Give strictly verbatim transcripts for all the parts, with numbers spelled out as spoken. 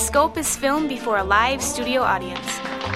Scope is filmed before a live studio audience.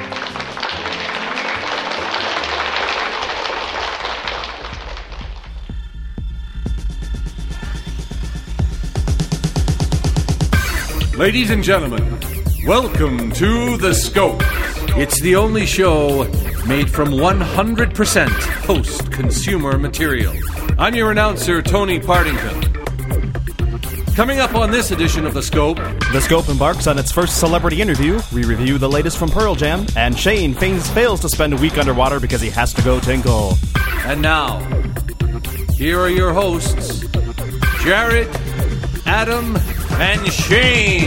Ladies and gentlemen, welcome to The Scope. It's the only show made from one hundred percent post-consumer material. I'm your announcer, Tony Partington. Coming up on this edition of The Scope... The Scope embarks on its first celebrity interview. We review the latest from Pearl Jam. And Shane fails, fails to spend a week underwater because he has to go tinkle. And now, here are your hosts, Jared, Adam, and Shane.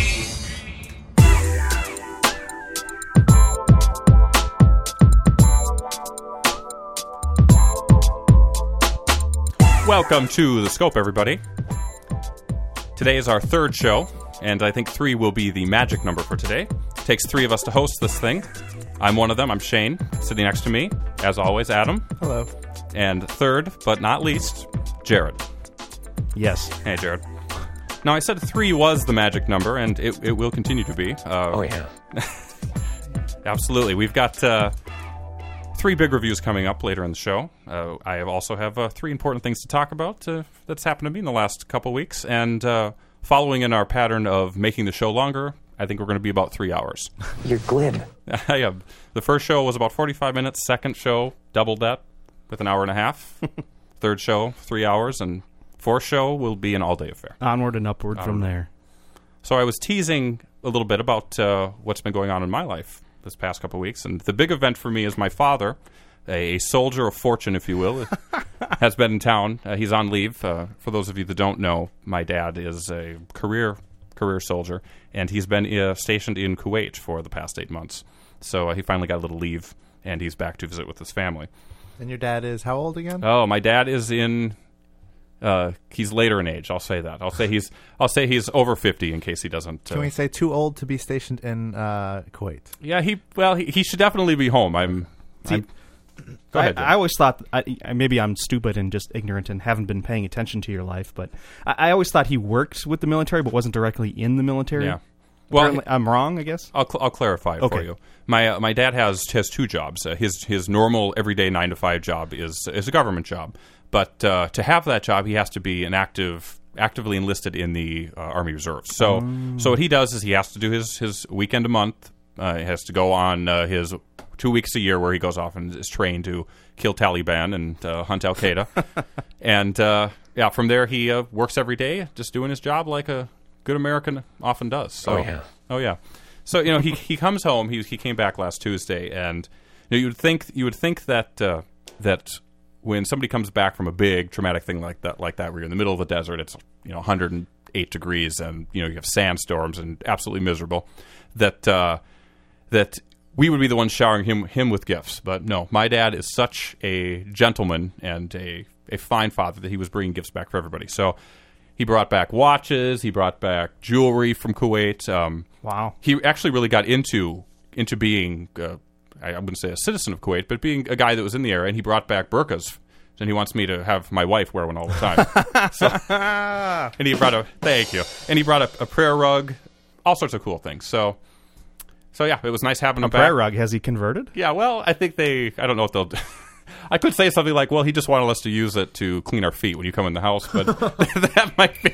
Welcome to The Scope, everybody. Today is our third show, and I think three will be the magic number for today. It takes three of us to host this thing. I'm one of them. I'm Shane. Sitting next to me, as always, Adam. Hello. And third, but not least, Jared. Yes. Hey, Jared. Now, I said three was the magic number, and it, it will continue to be. Uh, oh, yeah. Absolutely. We've got uh, three big reviews coming up later in the show. Uh, I have also have uh, three important things to talk about uh, that's happened to me in the last couple weeks. And uh, following in our pattern of making the show longer, I think we're going to be about three hours. You're glib. Yeah. The first show was about forty-five minutes. Second show, doubled that with an hour and a half. Third show, three hours. And fourth show will be an all-day affair. Onward and upward Onward. from there. So I was teasing a little bit about uh, what's been going on in my life this past couple of weeks. And the big event for me is my father, a, a soldier of fortune, if you will, has been in town. Uh, he's on leave. Uh, for those of you that don't know, my dad is a career career soldier, and he's been uh, stationed in Kuwait for the past eight months. So uh, he finally got a little leave, and he's back to visit with his family. And your dad is how old again? Oh, my dad is in... Uh, he's later in age. I'll say that. I'll say he's. I'll say he's over fifty in case he doesn't. Uh, Can we say too old to be stationed in uh, Kuwait? Yeah, he. Well, he, he should definitely be home. I'm. See, I'm go ahead. I, I always thought I, maybe I'm stupid and just ignorant and haven't been paying attention to your life, but I, I always thought he worked with the military, but wasn't directly in the military. Yeah. Well, Apparently, I'm wrong. I guess. I'll cl- I'll clarify it Okay. for you. My uh, my dad has has two jobs. Uh, his his normal everyday nine to five job is is a government job. But uh, to have that job, he has to be an active, actively enlisted in the uh, Army Reserves. So, mm. so what he does is he has to do his, his weekend a month. Uh, he has to go on uh, his two weeks a year where he goes off and is trained to kill Taliban and uh, hunt Al Qaeda. and uh, yeah, from there he uh, works every day, just doing his job like a good American often does. So, oh yeah, oh yeah. So you know he he comes home. He he came back last Tuesday, and you know, you would think you would think that uh, that. when somebody comes back from a big traumatic thing like that, like that, where you're in the middle of the desert, it's you know one hundred eight degrees, and you know you have sandstorms and absolutely miserable. That uh, that we would be the ones showering him him with gifts, but no, my dad is such a gentleman and a a fine father that he was bringing gifts back for everybody. So he brought back watches, he brought back jewelry from Kuwait. Um, wow, he actually really got into into being. Uh, I wouldn't say a citizen of Kuwait, but being a guy that was in the area, and he brought back burqas, and he wants me to have my wife wear one all the time. so, and he brought a thank you, and he brought a, a prayer rug, all sorts of cool things. So, so yeah, it was nice having a him prayer back. rug. Has he converted? Yeah, well, I think they. I don't know what they'll do. I could say something like, "Well, he just wanted us to use it to clean our feet when you come in the house," but that might be.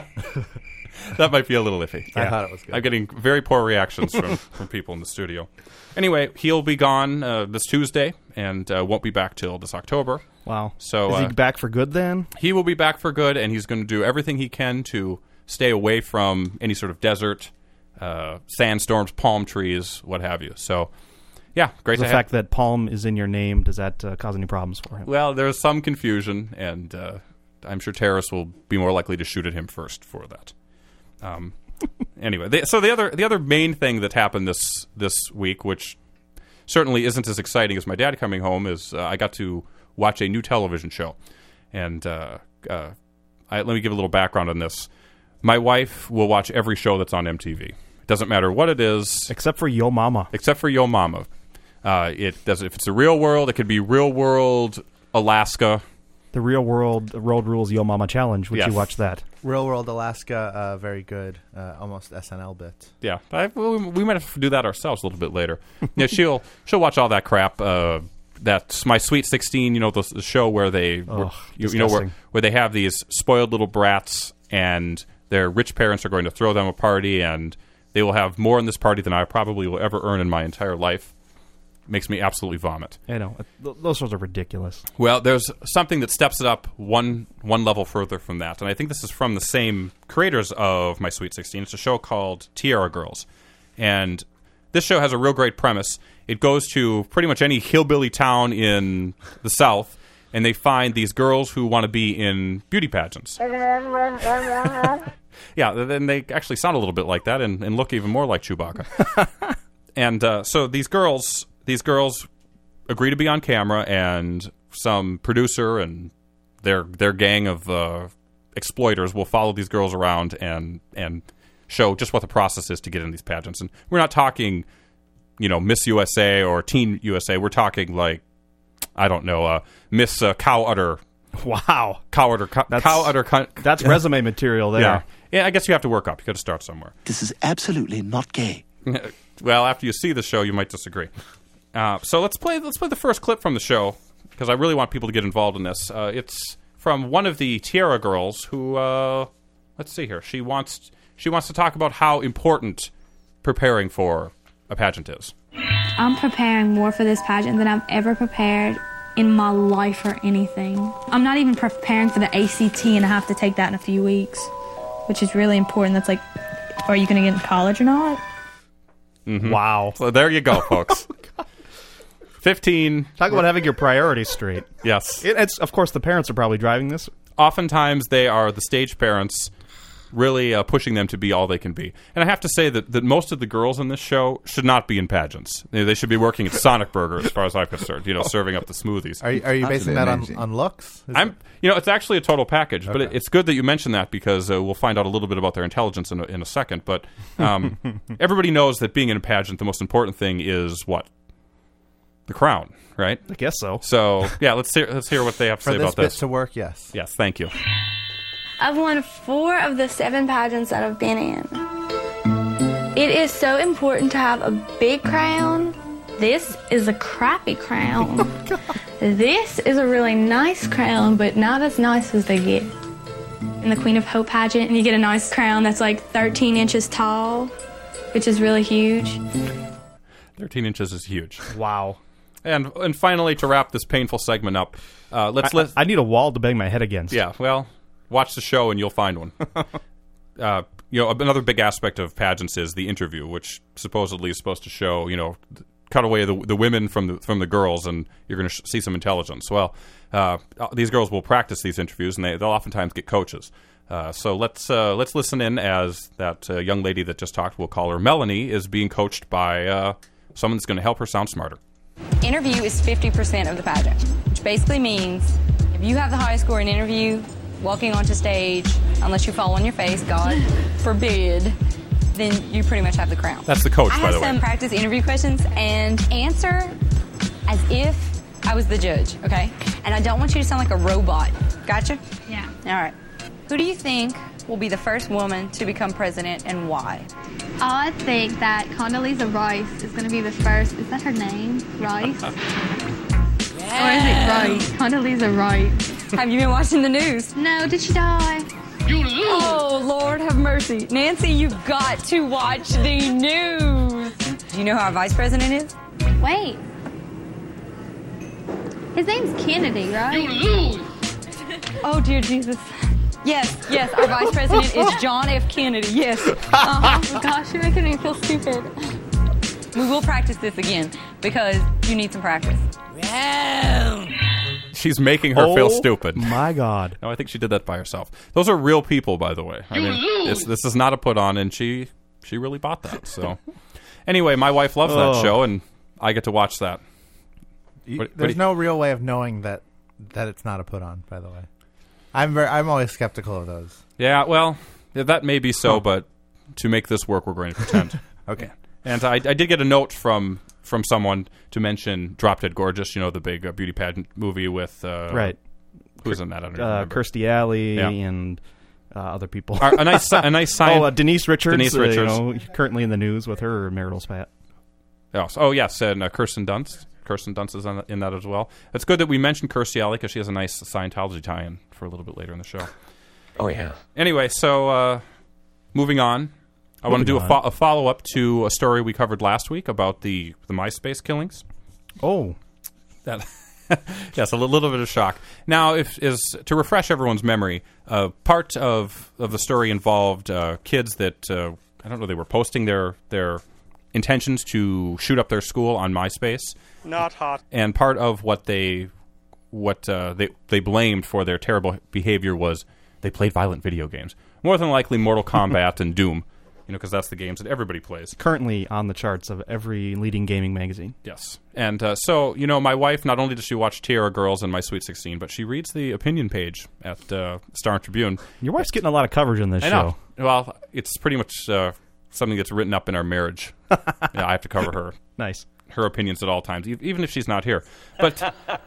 That might be a little iffy. I yeah. thought it was good. I'm getting very poor reactions from, from people in the studio. Anyway, he'll be gone uh, this Tuesday and uh, won't be back till this October. Wow. So is he uh, back for good then? He will be back for good, and he's going to do everything he can to stay away from any sort of desert, uh, sandstorms, palm trees, what have you. So, yeah, great the to have. The fact have. that Palm is in your name, does that uh, cause any problems for him? Well, there's some confusion, and uh, I'm sure terrorists will be more likely to shoot at him first for that. Um, anyway, they, so the other the other main thing that happened this this week, which certainly isn't as exciting as my dad coming home, is uh, I got to watch a new television show. And uh, uh, I, let me give a little background on this. My wife will watch every show that's on M T V. It doesn't matter what it is. Except for Yo Mama. Except for Yo Mama. Uh, it does. If it's a real world, it could be Real World Alaska. The Real World Road Rules Yo Mama Challenge. Would Yes. you watch that? Real World Alaska, uh, very good. Uh, almost S N L bit. Yeah, I, we, we might have to do that ourselves a little bit later. Yeah, she'll she'll watch all that crap. Uh, that's My Sweet sixteen. You know, the, the show where they where, Ugh, you, you know where, disgusting. where they have these spoiled little brats, and their rich parents are going to throw them a party, and they will have more in this party than I probably will ever earn in my entire life. Makes me absolutely vomit. I know. Th- those shows are ridiculous. Well, there's something that steps it up one one level further from that, and I think this is from the same creators of My Sweet sixteen. It's a show called Tiara Girls, and this show has a real great premise. It goes to pretty much any hillbilly town in the South, and they find these girls who want to be in beauty pageants. Yeah, then they actually sound a little bit like that and, and look even more like Chewbacca. And uh, so these girls... These girls agree to be on camera, and some producer and their their gang of uh, exploiters will follow these girls around and and show just what the process is to get in these pageants. And we're not talking, you know, Miss U S A or Teen U S A. We're talking like, I don't know, uh, Miss uh, Cow Udder. Wow. Cow Udder. Cow, That's- cow Udder. Con- That's resume material there. yeah. Yeah, I guess you have to work up. You got to start somewhere. This is absolutely not gay. Well, after you see the show, you might disagree. Uh, so let's play. Let's play the first clip from the show because I really want people to get involved in this. Uh, it's from one of the Tiara girls who. Uh, let's see here. She wants. She wants to talk about how important preparing for a pageant is. I'm preparing more for this pageant than I've ever prepared in my life for anything. I'm not even preparing for the A C T, and I have to take that in a few weeks, which is really important. That's like, are you going to get into college or not? Mm-hmm. Wow. So there you go, folks. Fifteen. Talk about having your priorities straight. Yes. It, it's of course the parents are probably driving this. Oftentimes they are the stage parents, really uh, pushing them to be all they can be. And I have to say that, that most of the girls in this show should not be in pageants. They, they should be working at Sonic Burger, as far as I'm concerned. You know, serving up the smoothies. Are you, are you basing that on, on looks? Is I'm, it- you know, it's actually a total package, but Okay. it, it's good that you mentioned that because uh, we'll find out a little bit about their intelligence in a, in a second. But um, everybody knows that being in a pageant, the most important thing is what? The crown, right? I guess so. So yeah, let's hear let's hear what they have to For say this about bit this. to work, yes. Yes, thank you. I've won four of the seven pageants that I've been in. It is so important to have a big crown. This is a crappy crown. This is a really nice crown, but not as nice as they get. In the Queen of Hope pageant, and you get a nice crown that's like thirteen inches tall, which is really huge. Thirteen inches is huge. Wow. And and finally, to wrap this painful segment up, uh, let's I, let I need a wall to bang my head against. yeah. Well, watch the show and you'll find one. uh, you know, another big aspect of pageants is the interview, which supposedly is supposed to show, you know, cut away the the women from the from the girls, and you're going to sh- see some intelligence. Well, uh, these girls will practice these interviews, and they, they'll oftentimes get coaches. Uh, so let's uh, let's listen in as that uh, young lady that just talked, we'll call her Melanie, is being coached by uh, someone that's going to help her sound smarter. Interview is fifty percent of the pageant, which basically means if you have the highest score in interview, walking onto stage, unless you fall on your face, God forbid, then you pretty much have the crown. That's the coach, I by have the way. some practice interview questions and answer as if I was the judge, okay? And I don't want you to sound like a robot. Gotcha? Yeah. All right. Who do you think will be the first woman to become president and why? I think that Condoleezza Rice is going to be the first. Is that her name? Rice? Or is it Rice? Condoleezza Rice. Have you been watching the news? No, did she die? Oh, Lord have mercy. Nancy, you've got to watch the news. Do you know who our vice president is? Wait. His name's Kennedy, right? Oh, dear Jesus. Yes, yes, our vice president is John F. Kennedy, yes. Uh-huh. Gosh, you're making me feel stupid. We will practice this again because you need some practice. She's making her feel Oh, stupid. My God. No, I think she did that by herself. Those are real people, by the way. I mean, this, this is not a put on, and she she really bought that. So, anyway, my wife loves that Oh. show, and I get to watch that. You- What- what There's do you- no real way of knowing that that it's not a put on. By the way, I'm very, I'm always skeptical of those. Yeah, well, yeah, that may be so, but to make this work, we're going to pretend. Okay. And I, I did get a note from from someone to mention Drop Dead Gorgeous. You know, the big uh, beauty pageant movie with uh, Right. Who's in that? I don't Uh, remember. Kirstie Alley Yeah. and uh, other people. Our- a nice, a nice sign. Oh, uh, Denise Richards. Denise uh, you Richards. know, currently in the news with her marital spat. Oh, so- oh yes, and uh, Kirsten Dunst. Kirsten Dunst is on, in that as well. It's good that we mentioned Kirstie Alley because she has a nice Scientology tie-in for a little bit later in the show. Oh, yeah. Anyway, so uh, moving on. I want to do a, Moving fo- on. a follow-up to a story we covered last week about the, the MySpace killings. Oh. That yes, a li- little bit of shock. Now, if is to refresh everyone's memory, uh, part of of the story involved uh, kids that uh, I don't know they were posting their their intentions to shoot up their school on MySpace. Not hot. And part of what they what uh, they they blamed for their terrible behavior was they played violent video games. More than likely, Mortal Kombat and Doom. You know, because that's the games that everybody plays. Currently on the charts of every leading gaming magazine. Yes. And uh, so, you know, my wife, not only does she watch Tierra Girls and My Sweet sixteen, but she reads the opinion page at uh, Star and Tribune. Your wife's getting a lot of coverage in this I show. know. Well, it's pretty much uh, something that's written up in our marriage. Yeah, I have to cover her. Nice. Her opinions at all times, e- even if she's not here. But,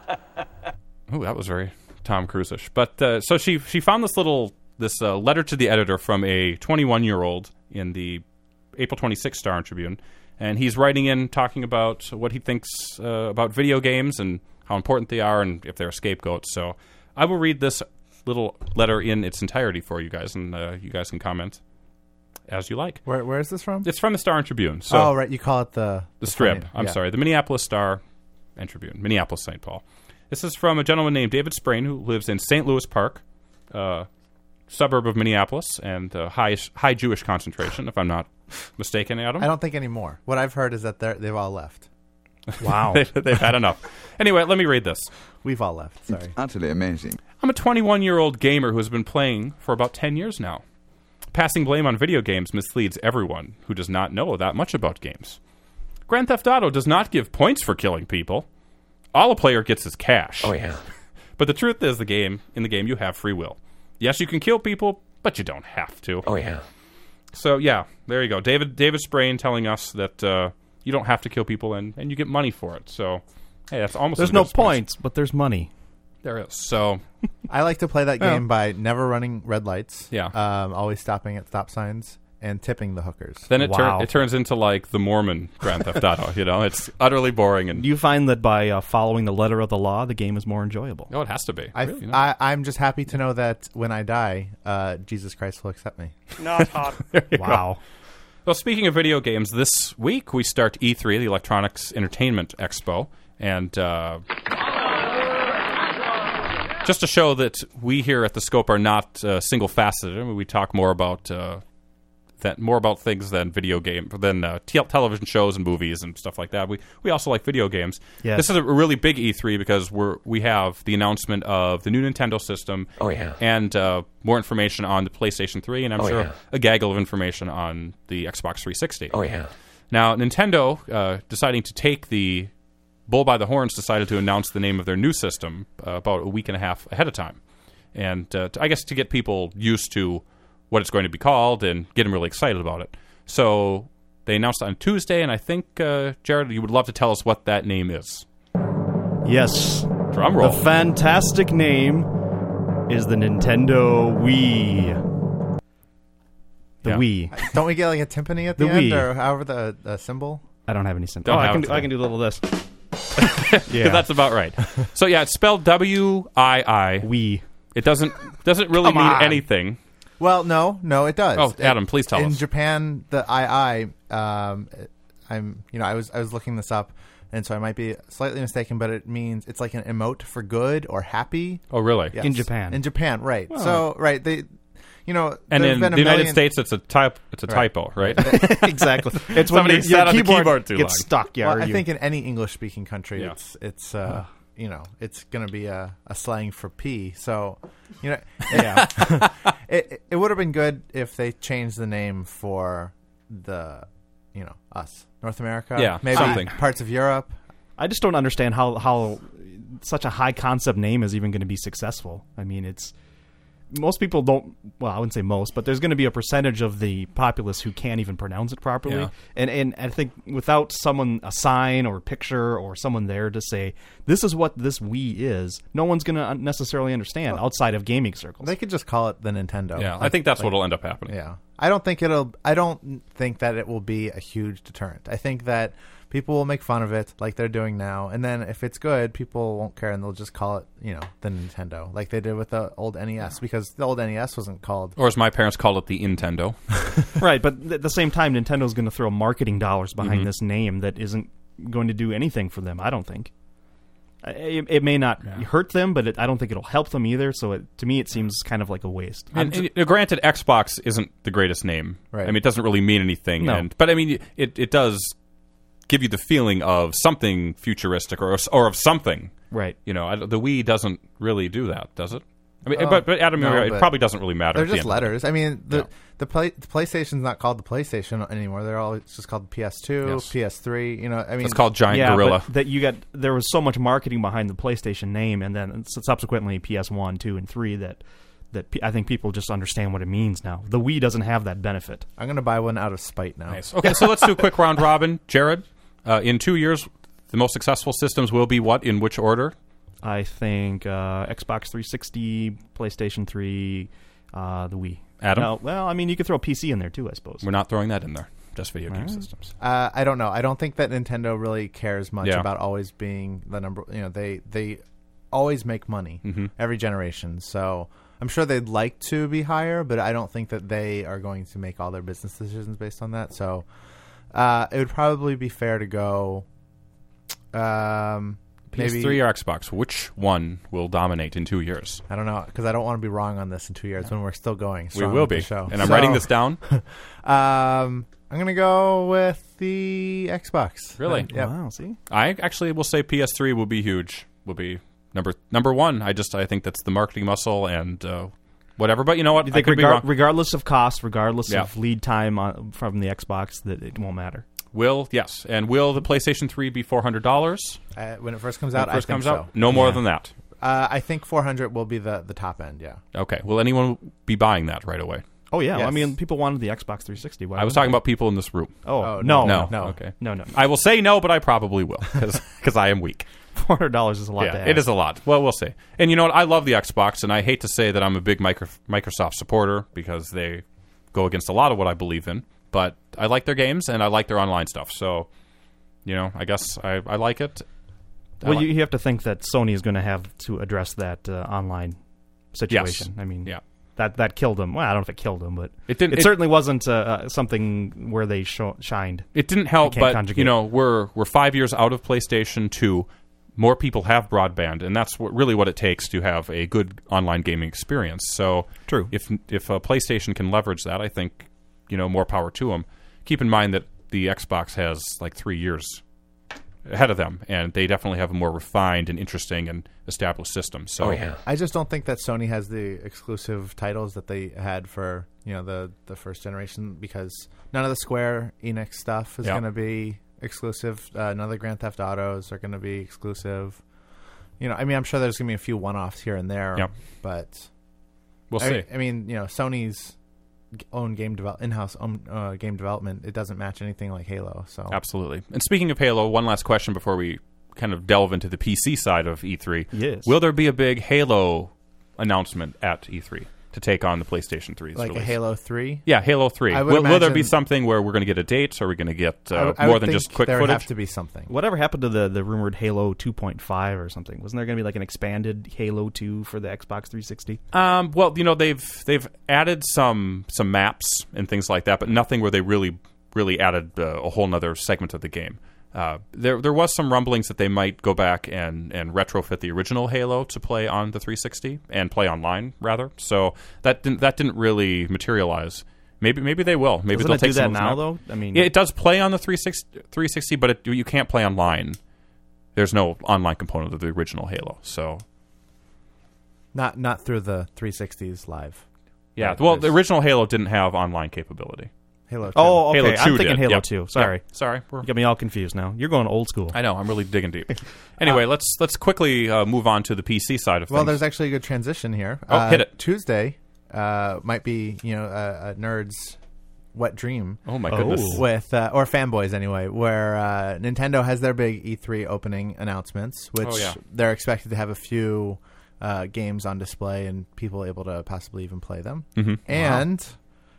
oh, that was very Tom Cruise-ish. But, uh, so she, she found this little, this uh, letter to the editor from a twenty-one-year-old in the April twenty-sixth Star and Tribune, and he's writing in talking about what he thinks uh, about video games and how important they are and if they're scapegoats. So I will read this little letter in its entirety for you guys, and uh, you guys can comment as you like. Where Where is this from? It's from the Star and Tribune. So oh, right. You call it the... the strip. funny- I'm yeah. sorry, the Minneapolis Star and Tribune, Minneapolis, Saint Paul. This is from a gentleman named David Sprain who lives in Saint Louis Park, uh, suburb of Minneapolis, and uh, high high Jewish concentration, if I'm not mistaken, Adam. I don't think anymore. What I've heard is that they're, they've all left. Wow. they've, they've had enough. Anyway, let me read this. We've all left. Sorry. Utterly amazing. I'm a twenty-one-year-old gamer who has been playing for about ten years now. Passing blame on video games misleads everyone who does not know that much about games. Grand Theft Auto does not give points for killing people. All a player gets is cash. Oh, yeah. But the truth is, the game in the game you have free will. Yes, you can kill people, but you don't have to. Oh, yeah. So yeah, there you go. David David Sprain telling us that uh, you don't have to kill people and, and you get money for it. So hey, that's almost There's as good no as points. points, but there's money. There is. So I like to play that Yeah. game by never running red lights. Yeah. Um, always stopping at stop signs and tipping the hookers. then it, Wow. tur- it turns into like the Mormon Grand Theft Auto. You know, it's utterly boring and Do you find that by uh, following the letter of the law, the game is more enjoyable? oh, it has to be. I, Really, you know? I, I'm just happy to know that when I die, uh, Jesus Christ will accept me. Not hot. Wow. Well, speaking of video games, this week we start E three, the Electronics Entertainment Expo, and uh, just to show that we here at the Scope are not uh, single-faceted. I mean, we talk more about uh, that, more about things than video game, than uh, te- television shows and movies and stuff like that. We we also like video games. Yes. This is a really big E three because we're we have the announcement of the new Nintendo system. Oh, yeah. And uh, more information on the PlayStation three, and I'm Oh, sure yeah. a gaggle of information on the Xbox three sixty. Oh, yeah. Now, Nintendo, uh, deciding to take the bull by the horns, decided to announce the name of their new system uh, about a week and a half ahead of time. And uh, to, I guess to get people used to what it's going to be called and get them really excited about it. So they announced it on Tuesday, and I think, uh, Jared, you would love to tell us what that name is. Yes. Drum roll. The fantastic name is the Nintendo Wii. The Yeah. Wii. Don't we get like a timpani at the, The end Wii. or however the, the symbol? I don't have any symptoms. Don't Oh, I have can it do, I today. can do a little of this. Yeah, that's about right. So yeah, it's spelled W I I. Wii. It doesn't doesn't really Come mean on. anything. Well, no, no, it does. Oh, Adam, please tell in us. In Japan, the I I, um, I'm, you know, I was I was looking this up, and so I might be slightly mistaken, but it means it's like an emote for good or happy. Oh, really? Yes. In Japan. In Japan, right? Oh. So, right, they, you know, And there's in been the a United million- States, it's a type. It's a Right. typo, right? Exactly. It's when Somebody your, sat your on the keyboard, keyboard too gets long. stuck. Yeah, Well, or I you- think in any English-speaking country, Yeah. it's it's uh, you know it's going to be a, a slang for pee. So, you know, yeah, it it would have been good if they changed the name for the, you know, us, North America, Yeah, maybe something. parts of Europe. I just don't understand how how such a high concept name is even going to be successful. I mean, it's most people don't. Well, I wouldn't say most, but there's going to be a percentage of the populace who can't even pronounce it properly. Yeah. And and I think without someone, a sign or a picture or someone there to say this is what this Wii is, no one's going to necessarily understand outside of gaming circles. They could just call it the Nintendo. Yeah, I Like- think that's like- what'll end up happening. Yeah, I don't think it'll. I don't think that it will be a huge deterrent. I think that people will make fun of it like they're doing now, and then if it's good, people won't care and they'll just call it, you know, the Nintendo, like they did with the old N E S, because the old N E S wasn't called. Or as my parents called it, the Nintendo. Right, but at the same time, Nintendo's going to throw marketing dollars behind Mhm. this name that isn't going to do anything for them. I don't think. Uh, It, it may not hurt them, but it, I don't think it'll help them either. So it, to me, it seems kind of like a waste. And, and, uh, granted, Xbox isn't the greatest name. Right. I mean, it doesn't really mean anything. No. And, but I mean, it it does give you the feeling of something futuristic or or of something. Right. You know, I, the Wii doesn't really do that, does it? I mean, Uh, but but Adam, no, you're right, but it probably doesn't really matter. They're at the just end of the day. letters. I mean, the Yeah. the, play, the PlayStation's not called the PlayStation anymore. They're all it's just called P S two, Yes. P S three. You know, I mean, It's called Giant yeah, Gorilla. but that you got there was so much marketing behind the PlayStation name, and then subsequently P S one, two, and three that that pe- I think people just understand what it means now. The Wii doesn't have that benefit. I'm going to buy one out of spite now. Nice. Okay, so let's do a quick round robin. Jared, uh, in two years, the most successful systems will be what? In which order? I think uh, Xbox three sixty, PlayStation three, uh, the Wii. Adam? No, well, I mean, you could throw P C in there too, I suppose. We're not throwing that in there. Just video game Alright. systems. Uh, I don't know. I don't think that Nintendo really cares much Yeah. about always being the number. You know, they they always make money Mhm. every generation. So I'm sure they'd like to be higher, but I don't think that they are going to make all their business decisions based on that. So uh, it would probably be fair to go. Um, P S maybe three or Xbox, which one will dominate in two years? I don't know, because I don't want to be wrong on this in two years when we're still going. We strong will with the be. show. And I'm So, writing this down. um, I'm gonna go with the Xbox. Really? Yeah. Wow, see? I actually will say P S three will be huge. Will be number number one. I just I think that's the marketing muscle and uh, whatever. But you know what? You I think could be regar- wrong. regardless of cost, regardless Yeah. of lead time on, from the Xbox, that it won't matter. Will yes, and will the PlayStation three be four hundred dollars Uh, when it first comes when out, it first I think comes so. out? No more Yeah. than that. Uh, I think four hundred will be the, the top end. Yeah. Okay. Will anyone be buying that right away? Oh, yeah. Yes. I mean, people wanted the Xbox three sixty. Why I was wouldn't talking they? about people in this room. Oh, Oh, no. no, No. no. Okay. No, no. I will say no, but I probably will because I am weak. four hundred dollars is a lot Yeah, to ask. it is a lot. Well, we'll see. And you know what? I love the Xbox, and I hate to say that I'm a big micro- Microsoft supporter because they go against a lot of what I believe in. But I like their games, and I like their online stuff. So, you know, I guess I, I like it. I Well, like- you, you have to think that Sony is going to have to address that uh, online situation. Yes. I mean, Yeah. that that killed them. Well, I don't know if it killed them, but It didn't- It, it- certainly wasn't uh, uh, something where they sho- shined. It didn't help, can't but conjugate. you know, we're we're five years out of PlayStation two. More people have broadband, and that's what, really what it takes to have a good online gaming experience. So, True. If if uh, PlayStation can leverage that, I think you know more power to them. Keep in mind that the Xbox has like three years ahead of them, and they definitely have a more refined and interesting and established system. So, I just don't think that Sony has the exclusive titles that they had for you know the the first generation, because none of the Square Enix stuff is Yeah. going to be exclusive. Uh, none of the Grand Theft Autos are going to be exclusive. You know, I mean, I'm sure there's going to be a few one-offs here and there, Yep. but we'll I, see. I mean, you know, Sony's own game develop in-house own, uh, game development, it doesn't match anything like Halo. So Absolutely. And speaking of Halo, one last question before we kind of delve into the P C side of E three. Yes. Will there be a big Halo announcement at E three to take on the PlayStation three's like release? a Halo three. Yeah, Halo three. I would Will, will there be imagine- something where we're going to get a date? Or are we going to get uh, I would- I more would than think just quick there would footage? have to be something. Whatever happened to the, the rumored Halo two point five or something? Wasn't there going to be like an expanded Halo two for the Xbox three sixty? Um, well, you know, they've they've added some some maps and things like that, but nothing where they really really added uh, a whole nother segment of the game. Uh, there there was some rumblings that they might go back and, and retrofit the original Halo to play on the three sixty and play online rather. So that didn't that didn't really materialize. Maybe maybe they will. Maybe Doesn't they'll it do take some that of those now, maps. though? I mean, Yeah, it does play on the three sixty, but it, you can't play online. There's no online component of the original Halo. So Not not through the three sixties live. yeah, Right, well, the there's- original Halo didn't have online capability. Halo two. Oh, okay. Halo I'm two thinking did. Halo Yep. two. Sorry. Yep. Sorry. We're, You got me all confused now. You're going old school. I know. I'm really digging deep. Anyway, let's let's quickly uh, move on to the P C side of Well, things. there's actually a good transition here. Oh, uh, hit it. Tuesday uh, might be, you know, a, a nerd's wet dream. Oh my goodness. With uh, or fanboys anyway, where uh, Nintendo has their big E three opening announcements, which Oh, yeah. they're expected to have a few uh, games on display and people able to possibly even play them. Mhm. And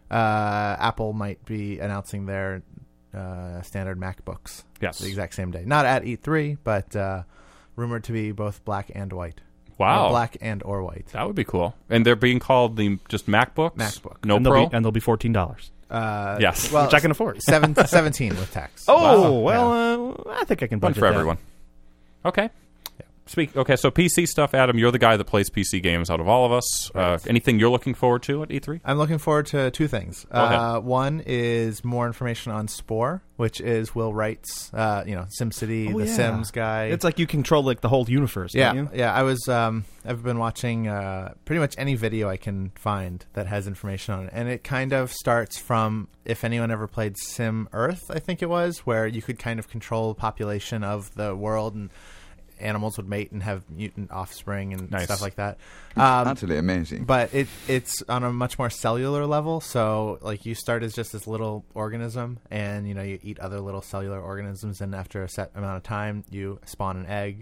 uh, Apple might be announcing their uh, standard MacBooks. Yes. the exact same day. Not at E three, but uh, rumored to be both black and white. Wow. Or black and or white. That would be cool. And they're being called the just MacBooks? MacBook. No and Pro? They'll be, and they'll be fourteen dollars. Uh, Yes. well, Which I can afford. Seven, seventeen with tax. Oh, Wow. well, uh, I think I can One budget for that. everyone. Okay. Speak. Okay, so P C stuff, Adam. You're the guy that plays P C games out of all of us. Uh, anything you're looking forward to at E three? I'm looking forward to two things. Go ahead. Uh, one is more information on Spore, which is Will Wright's, uh, you know, SimCity, Oh, The yeah. Sims guy. It's like you control like the whole universe, yeah, don't you? yeah. I was, um, I've been watching uh, pretty much any video I can find that has information on it, and it kind of starts from if anyone ever played Sim Earth, I think it was, where you could kind of control the population of the world and animals would mate and have mutant offspring and Nice. stuff like that. Um, Utterly amazing. But it it's on a much more cellular level. So like you start as just this little organism, and you know you eat other little cellular organisms, and after a set amount of time, you spawn an egg.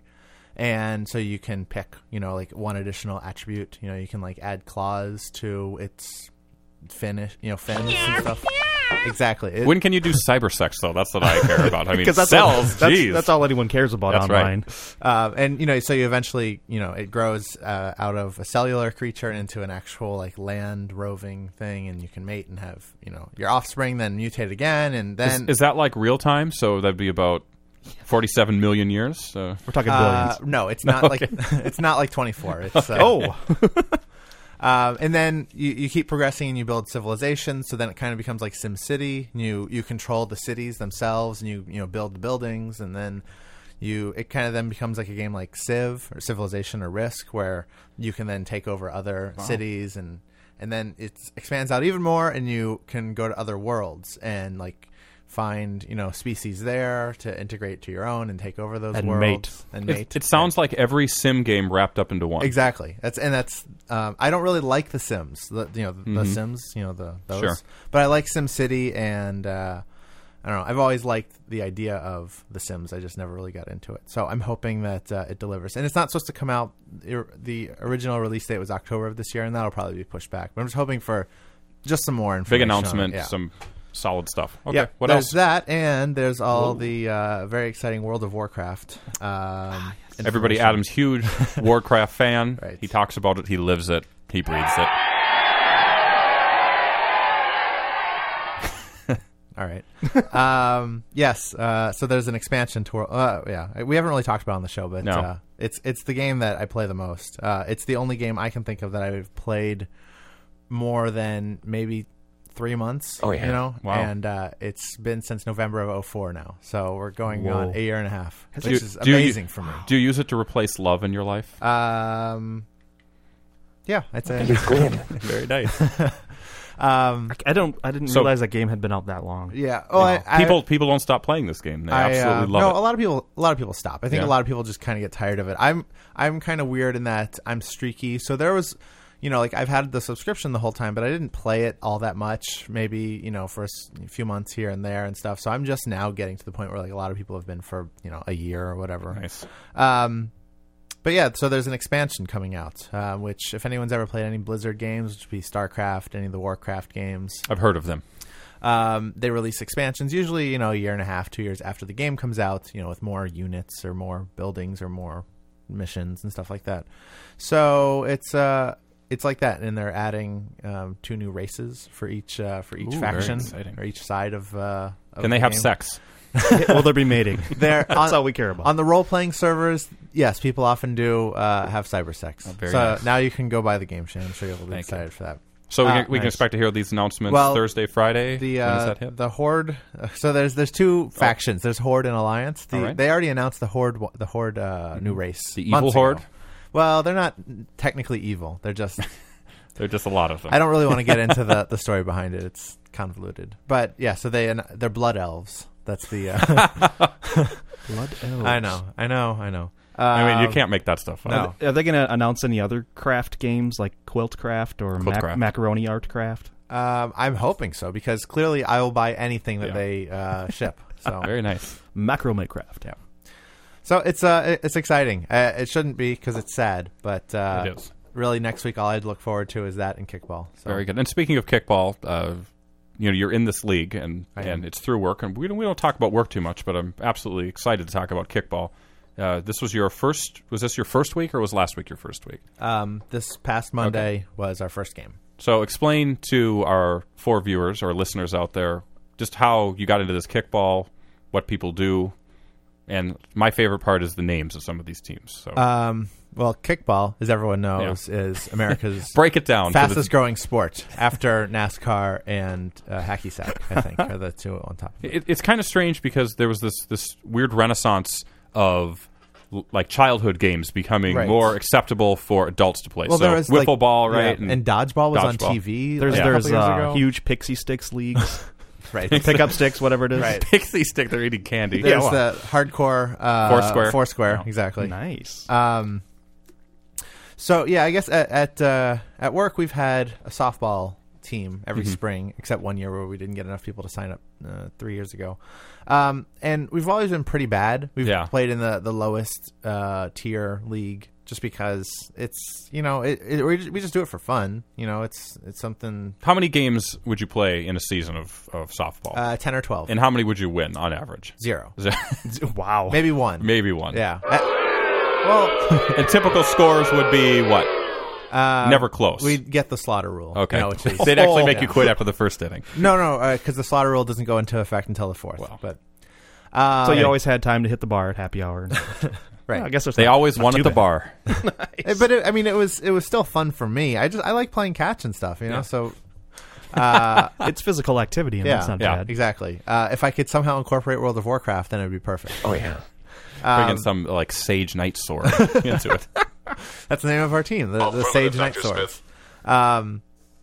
And so you can pick, you know, like one additional attribute. You know, you can like add claws to its finish, you know, fins and stuff. Exactly. It- When can you do cyber sex, though? That's what I care about. I mean, Because that's cells, all, that's, jeez. that's all anyone cares about That's right. online. Uh, and you know, so you eventually, you know, it grows uh, out of a cellular creature into an actual like land roving thing, and you can mate and have, you know, your offspring then mutate again, and Is, then is that like real time? So that'd be about forty-seven million years? Uh, We're talking uh, billions. no, it's not like it's not like twenty-four. It's uh, Oh, Um, and then you, you keep progressing and you build civilizations. So then it kind of becomes like SimCity. You you control the cities themselves, and you you know build the buildings, and then you it kind of then becomes like a game like Civ or Civilization or Risk, where you can then take over other cities, and and then it expands out even more, and you can go to other worlds and like find you know species there to integrate to your own and take over those And worlds mate. and it, mate. it sounds like every sim game wrapped up into one. Exactly. That's and that's. Um, I don't really like the Sims. The, you know the, the Mhm. Sims. You know the those. Sure. But I like SimCity, and uh, I don't know. I've always liked the idea of the Sims. I just never really got into it. So I'm hoping that uh, it delivers. And it's not supposed to come out. The original release date was October of this year, and that'll probably be pushed back. But I'm just hoping for just some more information. Big announcement, on it. Yeah. some solid stuff. Okay, Yeah, what there's else? that, and there's all the uh, very exciting World of Warcraft. Um, Everybody, information. Adam's huge Warcraft fan. Right. He talks about it. He lives it. He breathes it. All right. um, yes. Uh, so there's an expansion to. Uh, yeah, we haven't really talked about it on the show, but No. uh, it's it's the game that I play the most. Uh, it's the only game I can think of that I've played more than maybe three months. Oh, yeah. You know, Wow. and uh, it's been since November of oh four now. So we're going Whoa. on a year and a half, which Do you- is do you- amazing for me. Do you use it to replace love in your life? Um, yeah, I'd say. Very nice. um, I don't. I didn't So- realize that game had been out that long. yeah. Oh, I, I, people people don't stop playing this game. They I, absolutely uh, love no, it. a lot of people. A lot of people stop. I think Yeah. a lot of people just kind of get tired of it. I'm. I'm kind of weird in that I'm streaky. So there was, you know, like I've had the subscription the whole time, but I didn't play it all that much. Maybe you know for a s- few months here and there and stuff. So I'm just now getting to the point where like a lot of people have been for you know a year or whatever. Nice. Um, but yeah, so there's an expansion coming out, uh, which if anyone's ever played any Blizzard games, which would be StarCraft, any of the Warcraft games, I've heard of them. um, they release expansions usually, you know, a year and a half, two years after the game comes out, you know, with more units or more buildings or more missions and stuff like that. So it's uh, it's like that, and they're adding um, two new races for each uh, for each Ooh, very faction exciting. or each side of. Uh, of Can they the have game. sex? Will there be mating? They're That's on, all we care about. on the role playing servers. Yes, people often do uh, have cyber sex. Oh, very so nice. now you can go buy the game, Shane. I'm sure you'll be Thank you. excited for that. So we, Ah, can, we can nice. expect to hear these announcements Well, Thursday, Friday. The when does uh, that hit? the Horde. Uh, so there's there's two factions. There's Horde and Alliance. The, All right. They already announced the Horde the Horde uh, new race. The months evil ago. Horde? Well, they're not technically evil. They're just There are just a lot of them. I don't really want to get into the, the story behind it. It's convoluted. But yeah, so they they're blood elves. That's the uh, Blood elves. I know, I know, I know. I mean, you Um, can't make that stuff up. no. Are they, are they going to announce any other craft games like Quilt Craft or Quilt mac- Craft. Macaroni Art Craft? Um, I'm hoping so because clearly I will buy anything that Yeah. they uh, ship. So Very nice. Macrame Craft. Yeah. So it's uh it's exciting. Uh, it shouldn't be because it's sad, but uh, It is. really next week all I'd look forward to is that and kickball. So. Very good. And speaking of kickball, uh, you know, you're in this league, and, I am. and it's through work, and we don't we don't talk about work too much, but I'm absolutely excited to talk about kickball. Uh, this was your first. Was this your first week, or was last week your first week? Um, this past Monday was our first game. So explain to our four viewers or listeners out there just how you got into this kickball, what people do, and my favorite part is the names of some of these teams. So Um, well, kickball, as everyone knows, is America's break it down. 'cause it's- fastest growing sport after NASCAR and uh, hacky sack. I think are the two on top. Of it. It, it's kind of strange because there was this this weird renaissance of l- like childhood games becoming Right. more acceptable for adults to play. Well, so there was wiffle like- ball, yeah, right? and, dodgeball was on Dodgeball. T V. There's like, a there's couple years uh, ago. huge Pixie Sticks leagues, right. pickup sticks, whatever it is. Right. Pixie stick, they're eating candy. There's well. the hardcore uh, Foursquare. Foursquare, Yeah. exactly. Nice. Um, so yeah, I guess at at, uh, at work we've had a softball team every Mhm. spring, except one year where we didn't get enough people to sign up uh, three years ago. Um, and we've always been pretty bad. We've Yeah. played in the the lowest uh, tier league just because it's you know it, it, we just- we just do it for fun. You know, it's it's something How many games would you play in a season of, of softball? uh, ten or twelve. and how many would you win on average? Zero, Wow. maybe one. Maybe one. Yeah. Uh, well, And typical scores would be what? uh, Never close. We'd get the slaughter rule. Okay. you know, which is, They'd actually make Yeah. you quit after the first inning. No, no, because the slaughter rule doesn't go into effect until the fourth. Well. but uh, So you always had time to hit the bar at happy hour. right. I guess there's They not- always not won too at the bad. bar. Eh, but it, I mean, it was it was still fun for me. I just I like playing catch and stuff, you know. Yeah. So, uh, It's physical activity, and yeah, that's not yeah. bad. exactly. Uh, if I could somehow incorporate World of Warcraft, then it'd be perfect. Oh yeah. Bring in Um, some like Sage Knight Sword into it. That's the name of our team, the, the Sage Knight Swords. Um,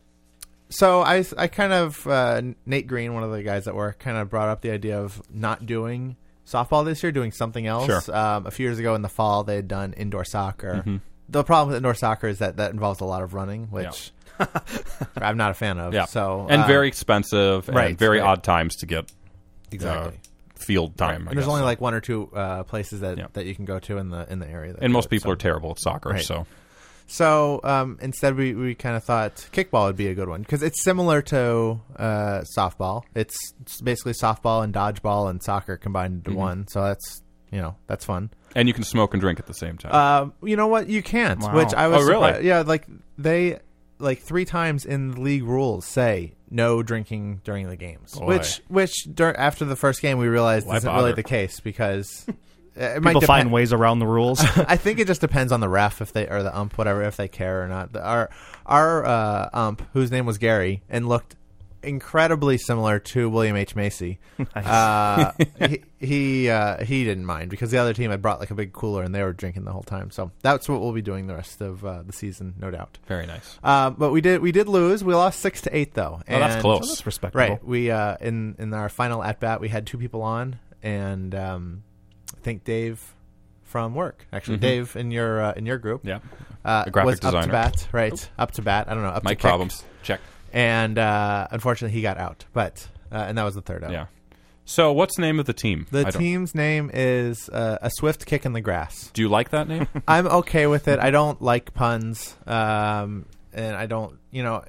so I, I kind of uh, Nate Green, one of the guys at work, kind of brought up the idea of not doing softball this year, doing something else. Sure. Um, a few years ago in the fall, they had done indoor soccer. Mhm. The problem with indoor soccer is that that involves a lot of running, which I'm not a fan of. Yeah. So and uh, very expensive and right, very right. odd times to get exactly. uh, field time. I And there's guess. only like one or two uh, places that, Yeah. that you can go to in the in the area. that and do most it, people so. are terrible at soccer, Right. so So um, instead, we, we kind of thought kickball would be a good one because it's similar to uh, softball. It's, it's basically softball and dodgeball and soccer combined into Mhm. one. So that's you know that's fun. and you can smoke and drink at the same time. Um, you know what? You can't. Wow. Which I was Oh, really? surprised- Yeah, like they like three times in the league rules say no drinking during the games. Boy. Which which dur- after the first game we realized Why isn't bother? really the case because it might People depend- find ways around the rules. I think it just depends on the ref if they or the ump, whatever, if they care or not. The, our our uh, ump, whose name was Gary, and looked incredibly similar to William H. Macy. Nice. Uh, he he, uh, he didn't mind because the other team had brought like a big cooler and they were drinking the whole time. So that's what we'll be doing the rest of uh, the season, no doubt. Very nice. Uh, but we did we did lose. We lost six to eight though. Oh, that's And- close. Oh, that's respectable. Right. We uh, in in our final at bat, we had two people on, and um, I think Dave from work, actually, Mhm. Dave in your uh, in your group, Yeah. uh, The graphic was up designer. to bat, right? Up to bat. I don't know. Up Mic to kick. problems. Check. And uh, unfortunately, he got out. But uh, and that was the third out. Yeah. So what's the name of the team? The I don't- team's name is uh, A Swift Kick in the Grass. Do you like that name? I'm okay with it. I don't like puns, um, and I don't, you know,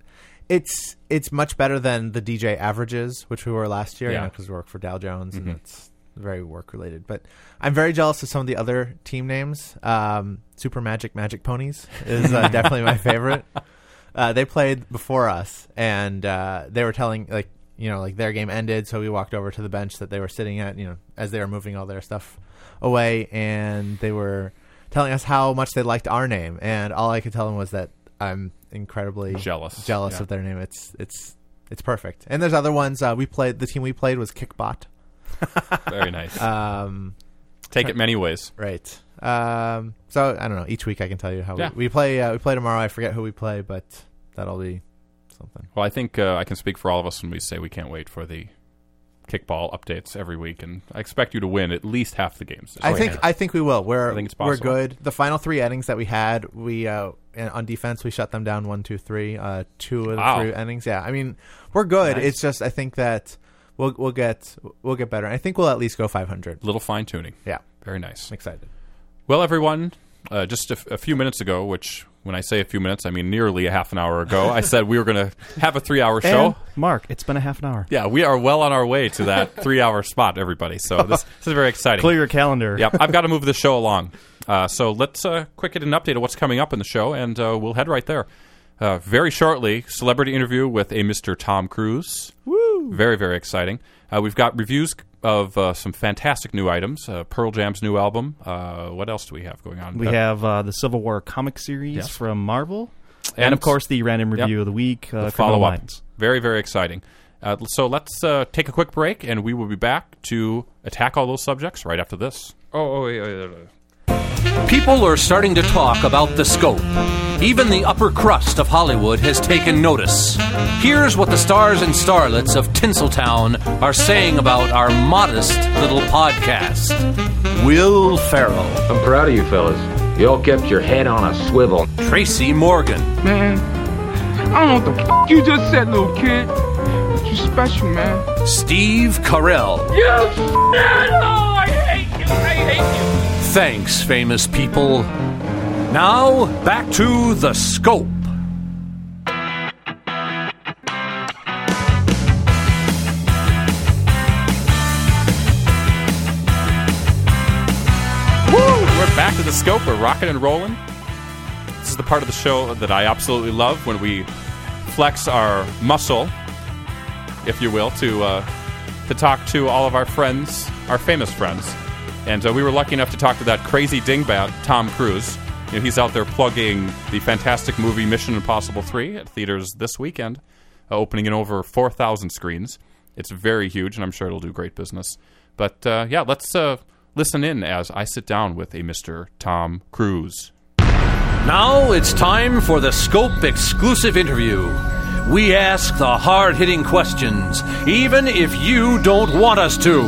it's it's much better than the D J averages, which we were last year, Yeah. because we work for Dow Jones, Mhm. and it's very work related. But I'm very jealous of some of the other team names. Um, Super Magic Magic Ponies is uh, definitely my favorite. Uh, they played before us, and uh, they were telling like you know like their game ended, so we walked over to the bench that they were sitting at, you know, as they were moving all their stuff away, and they were telling us how much they liked our name, and all I could tell them was that I'm incredibly Jealous. jealous Yeah. of their name. It's it's it's perfect. And there's other ones. Uh, we played the team we played was Kickbot. Very nice. Um, Take it many ways. right. Um, so I don't know. Each week I can tell you how Yeah. we, we play. Uh, we play tomorrow. I forget who we play, but that'll be something. Well, I think uh, I can speak for all of us when we say we can't wait for the kickball updates every week, and I expect you to win at least half the games. I think I think we will. We're I think it's we're possible. good. The final three innings that we had, we uh, on defense we shut them down one, two, three. Uh, two of the Wow. three innings. Yeah, I mean we're good. Nice. It's just I think that we'll we'll get we'll get better. I think we'll at least go five hundred. Little fine tuning. Yeah, Very nice. I'm excited. Well, everyone, uh, just a, f- a few minutes ago, which when I say a few minutes, I mean nearly a half an hour ago, I said we were going to have a three-hour show. And Mark, it's been a half an hour. Yeah, we are well on our way to that three-hour spot, everybody. So this, this is very exciting. Clear your calendar. Yep, I've got to move this show along. Uh, so let's uh, quick get an update of what's coming up in the show, and uh, we'll head right there. Uh, very shortly, celebrity interview with a Mister Tom Cruise. Woo! Very, very exciting. Uh, we've got reviews of uh, some fantastic new items. Uh, Pearl Jam's new album. Uh, what else do we have going on? We Uh, have uh, the Civil War comic series Yes. from Marvel. And, And of course, the random Yep. review of the week, uh, the Criminal follow-up. Minds. Very, very exciting. Uh, so let's uh, take a quick break, and we will be back to attack all those subjects right after this. Oh, oh, yeah, yeah, yeah. People are starting to talk about the scope. Even the upper crust of Hollywood has taken notice. Here's what the stars and starlets of Tinseltown are saying about our modest little podcast. Will Ferrell, I'm proud of you fellas. You all kept your head on a swivel. Tracy Morgan, Man, I don't know what the f- you just said, little kid. You special, man. Steve Carell. You f***! I hate you! I hate you! Thanks, famous people. Now, back to the scope. We're back to the scope. We're rocking and rolling. This is the part of the show that I absolutely love when we flex our muscle, if you will, to uh, to talk to all of our friends, our famous friends. And uh, we were lucky enough to talk to that crazy dingbat, Tom Cruise. You know, he's out there plugging the fantastic movie Mission Impossible three at theaters this weekend, uh, opening in over four thousand screens. It's very huge, and I'm sure it'll do great business. But uh, yeah, let's uh, listen in as I sit down with a Mister Tom Cruise. Now it's time for the Scope exclusive interview. We ask the hard-hitting questions, even if you don't want us to.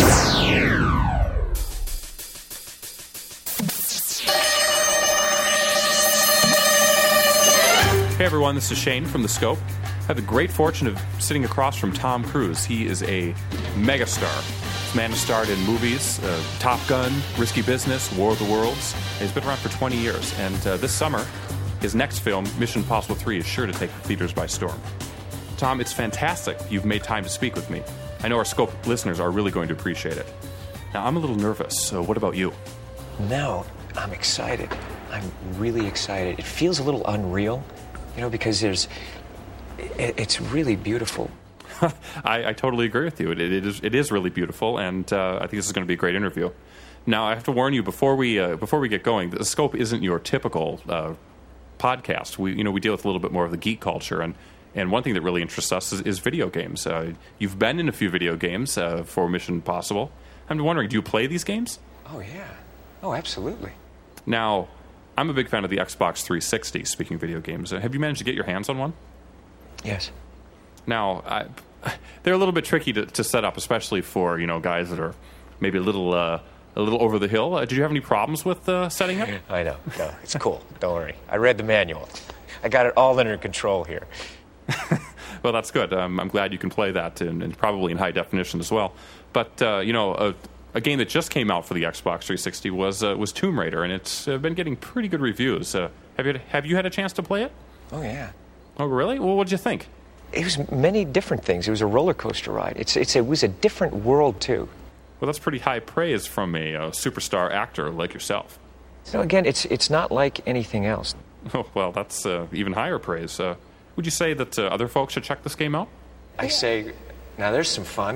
Hey everyone, this is Shane from The Scope. I have the great fortune of sitting across from Tom Cruise. He is a megastar. This man has starred in movies, uh, Top Gun, Risky Business, War of the Worlds. He's been around for twenty years, and uh, this summer, his next film, Mission Impossible three, is sure to take the theaters by storm. Tom, it's fantastic you've made time to speak with me. I know our Scope listeners are really going to appreciate it. Now, I'm a little nervous, so what about you? No, I'm excited. I'm really excited. It feels a little unreal, you know, because there's... It, it's really beautiful. I, I totally agree with you. It, it is it is really beautiful, and uh, I think this is going to be a great interview. Now, I have to warn you before we uh, before we get going. The Scope isn't your typical uh, podcast. We you know we deal with a little bit more of the geek culture, and, and one thing that really interests us is, is video games. Uh, you've been in a few video games uh, for Mission Impossible. I'm wondering, do you play these games? Oh yeah. Oh, absolutely. Now, I'm a big fan of the Xbox three sixty. Speaking of video games, uh, have you managed to get your hands on one? Yes. Now, I, they're a little bit tricky to, to set up, especially for you know guys that are maybe a little uh, a little over the hill. Uh, did you have any problems with uh, setting up? I know. No, it's cool. Don't worry. I read the manual. I got it all under control here. Well, that's good. Um, I'm glad you can play that, and, and probably in high definition as well. But uh, you know, a, a game that just came out for the Xbox three sixty was uh, was Tomb Raider, and it's uh, been getting pretty good reviews. Uh, have you have you had a chance to play it? Oh yeah. Oh really? Well, what'd you think? It was many different things. It was a roller coaster ride. It's it's it was a different world too. Well, that's pretty high praise from a, a superstar actor like yourself. So again, it's it's not like anything else. Oh well, that's uh, even higher praise. Uh, would you say that uh, other folks should check this game out? I say, now there's some fun.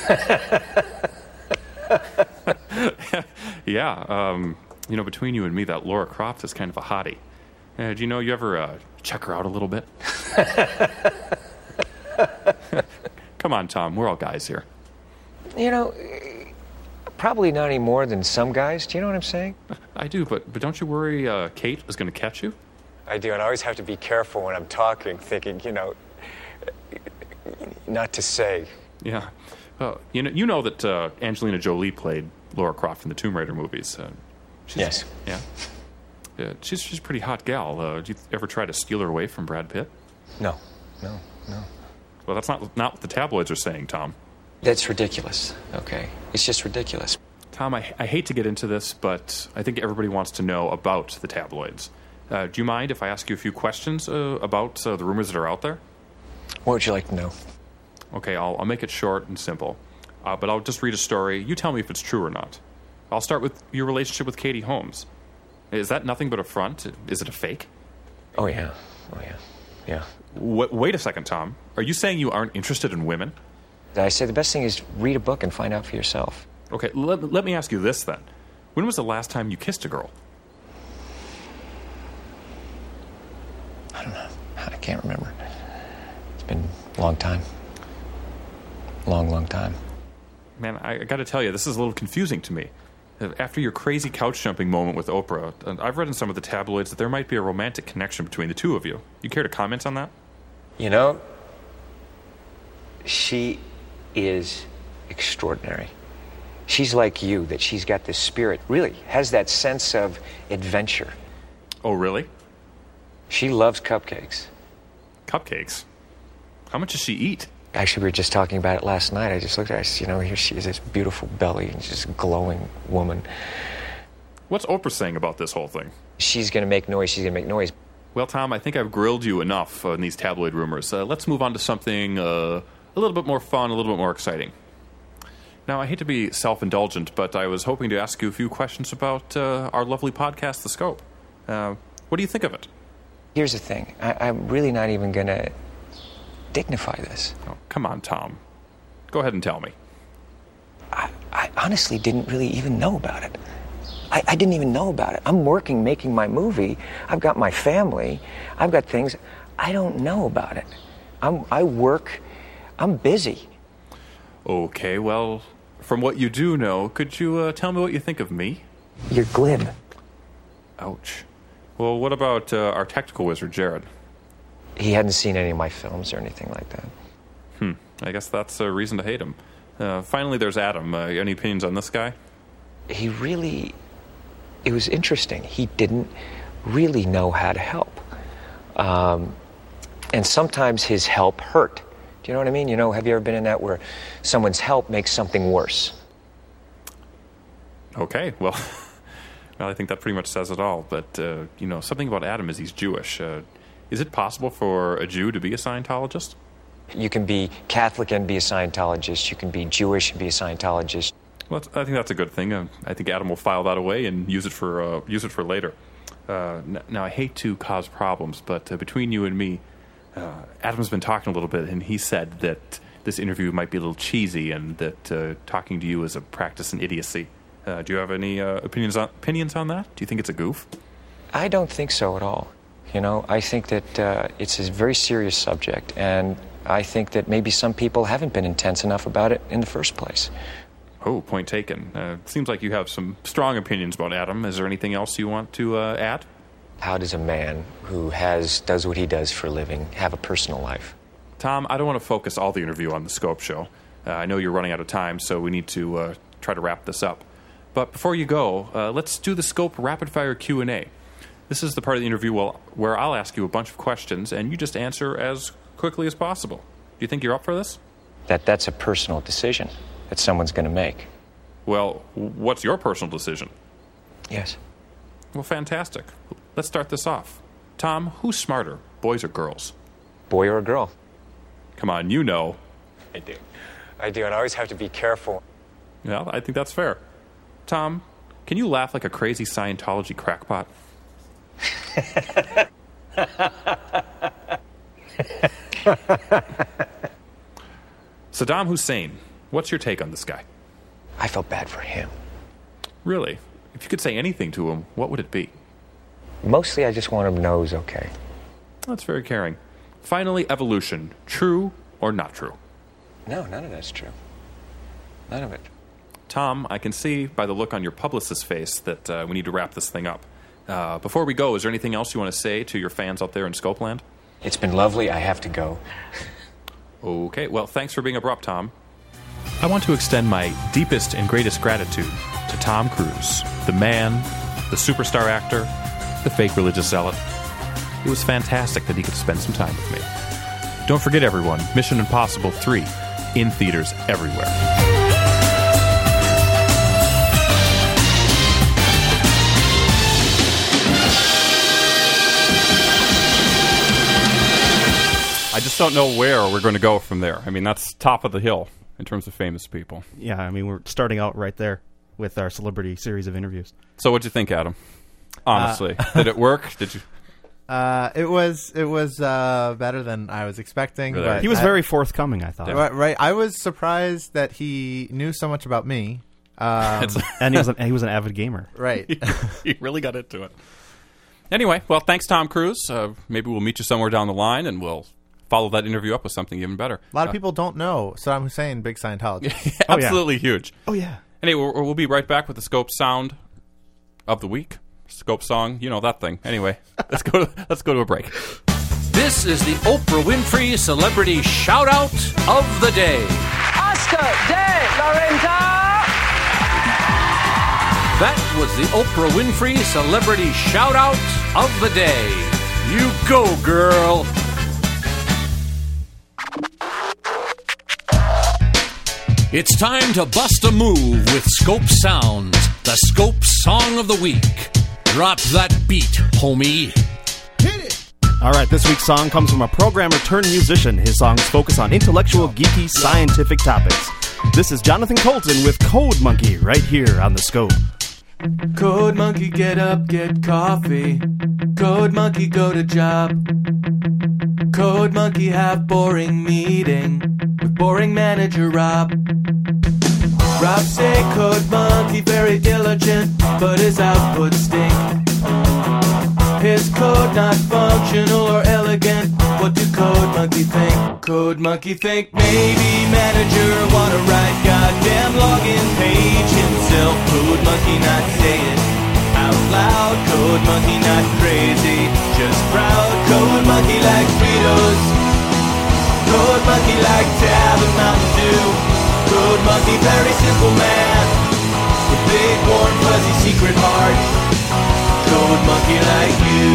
Yeah, um, you know, between you and me, that Laura Croft is kind of a hottie. Uh, do you know you ever uh, check her out a little bit? Come on, Tom. We're all guys here. You know, probably not any more than some guys. Do you know what I'm saying? I do, but but don't you worry uh, Kate is going to catch you? I do, and I always have to be careful when I'm talking, thinking, you know, not to say. Yeah. Well, you know, you know that uh, Angelina Jolie played Lara Croft in the Tomb Raider movies. Uh, she's, yes. Yeah. Yeah. She's she's a pretty hot gal. Uh, did you ever try to steal her away from Brad Pitt? No. No. No. Well, that's not not what the tabloids are saying, Tom. That's ridiculous. Okay. It's just ridiculous. Tom, I, I hate to get into this, but I think everybody wants to know about the tabloids. Uh, do you mind if I ask you a few questions uh, about uh, the rumors that are out there? What would you like to know? Okay, I'll, I'll make it short and simple. Uh, but I'll just read a story. You tell me if it's true or not. I'll start with your relationship with Katie Holmes. Is that nothing but a front? Is it a fake? Oh, yeah. Oh, yeah. Yeah. W- wait a second, Tom. Are you saying you aren't interested in women? I say the best thing is read a book and find out for yourself. Okay, let, let me ask you this then. When was the last time you kissed a girl? I don't know. I can't remember. It's been a long time. Long, long time. Man, I, I got to tell you, this is a little confusing to me. After your crazy couch-jumping moment with Oprah, I've read in some of the tabloids that there might be a romantic connection between the two of you. You care to comment on that? You know, she is extraordinary. She's like you, that she's got this spirit, really, has that sense of adventure. Oh, really? She loves cupcakes. Cupcakes? How much does she eat? Actually, we were just talking about it last night. I just looked at her, I said, you know, here she is, this beautiful belly, and just a glowing woman. What's Oprah saying about this whole thing? She's going to make noise, she's going to make noise. Well, Tom, I think I've grilled you enough uh, in these tabloid rumors. Uh, let's move on to something uh, a little bit more fun, a little bit more exciting. Now, I hate to be self-indulgent, but I was hoping to ask you a few questions about uh, our lovely podcast, The Scope. Uh, what do you think of it? Here's the thing. I, I'm really not even going to dignify this. Oh, come on, Tom. Go ahead and tell me. I, I honestly didn't really even know about it. I, I didn't even know about it. I'm working, making my movie. I've got my family. I've got things. I don't know about it. I'm, I work. I'm busy. Okay, well, from what you do know, could you uh, tell me what you think of me? You're glib. Ouch. Well, what about uh, our technical wizard, Jared? He hadn't seen any of my films or anything like that. Hmm. I guess that's a reason to hate him. Uh, finally, there's Adam. Uh, any opinions on this guy? He really... It was interesting. He didn't really know how to help. Um, and sometimes his help hurt. Do you know what I mean? You know, have you ever been in that where someone's help makes something worse? Okay, well, well, I think that pretty much says it all. But, uh, you know, something about Adam is he's Jewish. Uh, is it possible for a Jew to be a Scientologist? You can be Catholic and be a Scientologist. You can be Jewish and be a Scientologist. Well, I think that's a good thing. Uh, I think Adam will file that away and use it for uh, use it for later. Uh, n- now, I hate to cause problems, but uh, between you and me, uh, Adam's been talking a little bit, and he said that this interview might be a little cheesy, and that uh, talking to you is a practice in idiocy. Uh, do you have any uh, opinions on opinions on that? Do you think it's a goof? I don't think so at all. You know, I think that uh, it's a very serious subject, and I think that maybe some people haven't been intense enough about it in the first place. Oh, point taken. Uh, seems like you have some strong opinions about Adam. Is there anything else you want to uh, add? How does a man who has does what he does for a living have a personal life? Tom, I don't want to focus all the interview on the Scope Show. Uh, I know you're running out of time, so we need to uh, try to wrap this up. But before you go, uh, let's do the Scope Rapid Fire Q and A. This is the part of the interview where I'll ask you a bunch of questions, and you just answer as quickly as possible. Do you think you're up for this? That that's a personal decision that someone's going to make. Well, what's your personal decision? Yes. Well, fantastic. Let's start this off. Tom, who's smarter, boys or girls? Boy or a girl? Come on, you know. I do. I do, and I always have to be careful. Well, I think that's fair. Tom, can you laugh like a crazy Scientology crackpot? Saddam Hussein, what's your take on this guy? I felt bad for him. Really? If you could say anything to him, what would it be? Mostly I just want him to know he's okay. That's very caring. Finally, evolution. True or not true? No, none of that's true. None of it. Tom, I can see by the look on your publicist's face that uh, we need to wrap this thing up. Uh, before we go, is there anything else you want to say to your fans out there in Scopeland? It's been lovely. I have to go. Okay, well, thanks for being abrupt, Tom. I want to extend my deepest and greatest gratitude to Tom Cruise, the man, the superstar actor, the fake religious zealot. It was fantastic that he could spend some time with me. Don't forget, everyone, Mission Impossible three, in theaters everywhere. I just don't know where we're going to go from there. I mean, that's top of the hill in terms of famous people. Yeah, I mean, we're starting out right there with our celebrity series of interviews. So what'd you think, Adam? Honestly. Uh, Did it work? Did you... Uh, it was it was uh, better than I was expecting. Really? But he was I, very forthcoming, I thought. Right, right. I was surprised that he knew so much about me. Um, and he was, an, he was an avid gamer. Right. He really got into it. Anyway, well, thanks, Tom Cruise. Uh, maybe we'll meet you somewhere down the line, and we'll follow that interview up with something even better. A lot of uh, people don't know Saddam Hussein, big Scientologist. Absolutely oh, yeah. huge. Oh, yeah. Anyway, we'll, we'll be right back with the Scope Sound of the Week. Scope Song, you know that thing. Anyway, let's go to, let's go to a break. This is the Oprah Winfrey Celebrity Shout-Out of the Day. Oscar de la Renta! That was the Oprah Winfrey Celebrity Shout-Out of the Day. You go, girl! It's time to bust a move with Scope Sounds, the Scope Song of the Week. Drop that beat, homie. Hit it! All right, this week's song comes from a programmer turned musician. His songs focus on intellectual, geeky, scientific topics. This is Jonathan Colton with Code Monkey right here on the Scope. Code Monkey, get up, get coffee. Code Monkey, go to job. Code Monkey, have boring meeting with boring manager Rob. Rob say Code Monkey very diligent, but his output stink. His code not functional or elegant. What do Code Monkey think? Code Monkey think maybe manager wanna write goddamn login page himself. Code Monkey not say it out loud. Code Monkey not crazy, just proud. Code Monkey like Fritos. Code Monkey like Tab and Mountain Dew. Code Monkey, very simple man with big, warm, fuzzy secret heart. Code Monkey like you.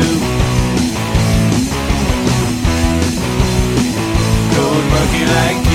Code Monkey like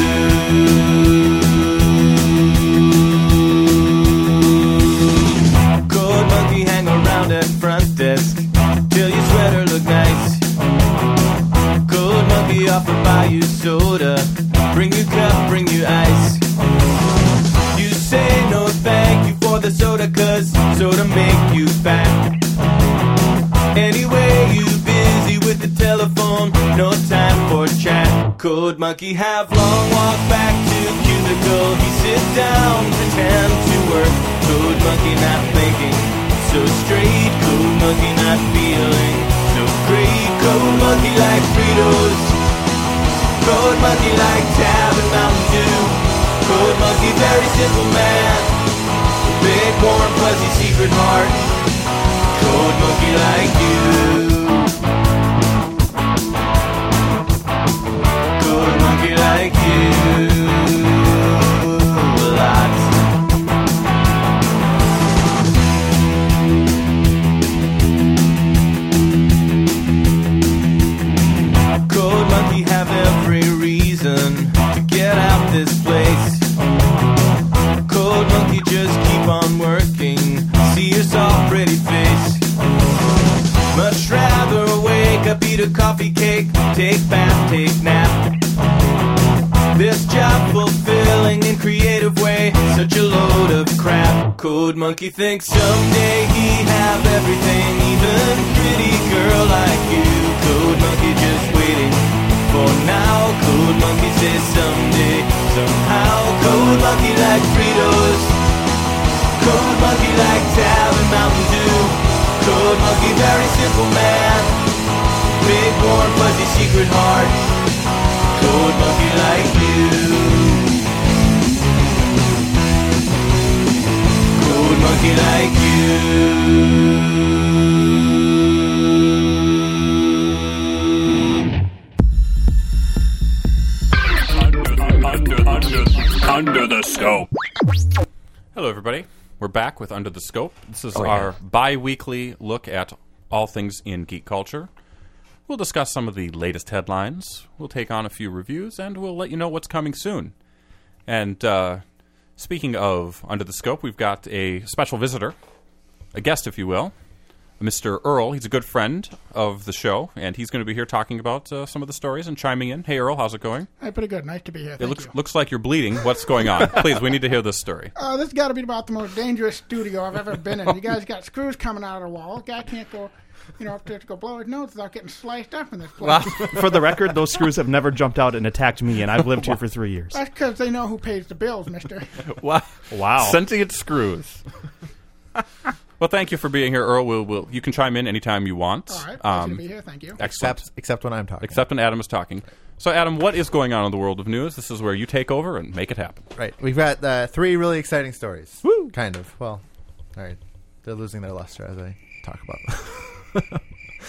you. Code Monkey hang around at front desk till your sweater look nice. Code Monkey offer buy you soda, bring you cup, bring you ice. You say no thank you for the soda, cause soda make you fat. Anyway, you busy with the telephone, no time for chat. Code Monkey have long walk back to cubicle. He sit down, pretend to work. Code Monkey not thinking so straight. Code Monkey not feeling so great. Code Monkey like Fritos. Code Monkey like Tab and Mountain Dew. Code Monkey, very simple man, big, warm, fuzzy secret heart. Code Monkey like you. Code Monkey like you. A lot. Code Monkey have every reason to get out this place. Code Monkey, just keep on working. See your soft, pretty face. Much rather wake up, eat a coffee cake, take bath, take nap. This job fulfilling in creative way, such a load of crap. Code Monkey thinks someday he have everything, even pretty girl like you. Code Monkey just waiting for now. Code Monkey says someday, somehow. Code Monkey like Fritos. Code Monkey like Tab and Mountain Dew. Code Monkey, very simple man, big, warm, fuzzy secret heart. Code Monkey like you. Code Monkey like you. Under the Scope. Hello, everybody. We're back with Under the Scope. This is Oh, our yeah. bi-weekly look at all things in geek culture. We'll discuss some of the latest headlines. We'll take on a few reviews, and we'll let you know what's coming soon. And uh, speaking of Under the Scope, we've got a special visitor, a guest, if you will, Mister Earl. He's a good friend of the show, and he's going to be here talking about uh, some of the stories and chiming in. Hey, Earl, how's it going? Hey, pretty good. Nice to be here. It Thank looks you. looks like you're bleeding. What's going on? Please, we need to hear this story. Uh, this has got to be about the most dangerous studio I've ever been in. You guys got screws coming out of the wall. Guy can't go, you know, up there to go blow his nose without getting sliced up in this place. For the record, those screws have never jumped out and attacked me, and I've lived here for three years. That's because they know who pays the bills, mister. Wow. Wow. Sentient screws. Well, thank you for being here, Earl. We'll, we'll, you can chime in anytime you want. All right. Pleasure to be here. Thank you. Excellent. Except, except when I'm talking. Except when Adam is talking. So, Adam, what is going on in the world of news? This is where you take over and make it happen. Right. We've got uh, three really exciting stories. Woo! Kind of. Well, all right. They're losing their luster as I talk about them.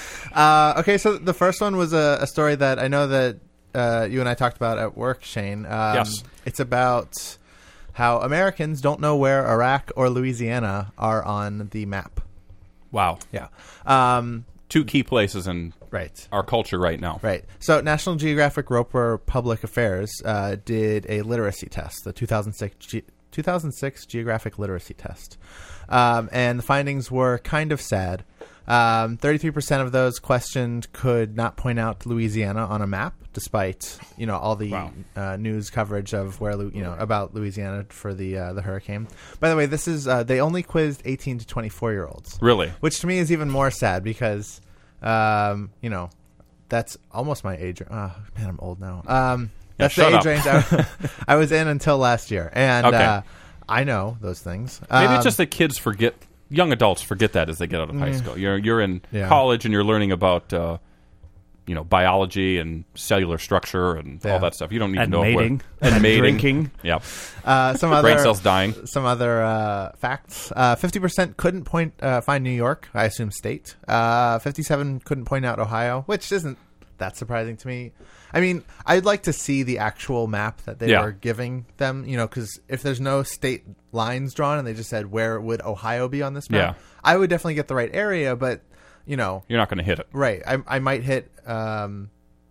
uh, okay, so the first one was a, a story that I know that uh, you and I talked about at work, Shane. Um, Yes. It's about how Americans don't know where Iraq or Louisiana are on the map. Wow. Yeah. Um, Two key places in right. our culture right now. Right. So National Geographic Roper Public Affairs uh, did a literacy test, the two thousand six, Ge- two thousand six Geographic Literacy Test. Um, and the findings were kind of sad. Um, thirty-three percent of those questioned could not point out Louisiana on a map, despite you know all the Wow. uh, news coverage of where Lu- you know about Louisiana for the uh, the hurricane. By the way, this is uh, they only quizzed eighteen to twenty-four year olds. Really? Which to me is even more sad because um, you know that's almost my age. Uh, man, I'm old now. Um, Yeah, that's shut the up. age range I, I was in until last year, and Okay. uh, I know those things. Maybe Um, it's just that kids forget, young adults forget that as they get out of high Mm. school. You're you're in Yeah. college and you're learning about uh, you know biology and cellular structure and Yeah. all that stuff. You don't need And to know mating. where, and, And mating. drinking. Yep. Uh, some The other brain cells dying. Some other uh, facts: uh, fifty percent couldn't point uh, find New York. I assume state. Uh, Fifty-seven couldn't point out Ohio, which isn't that surprising to me. I mean, I'd like to see the actual map that they Yeah. were giving them. You know, because if there's no state lines drawn and they just said where would Ohio be on this map, Yeah. I would definitely get the right area. But you know, You're not going to hit it. right? I, I might hit. Um,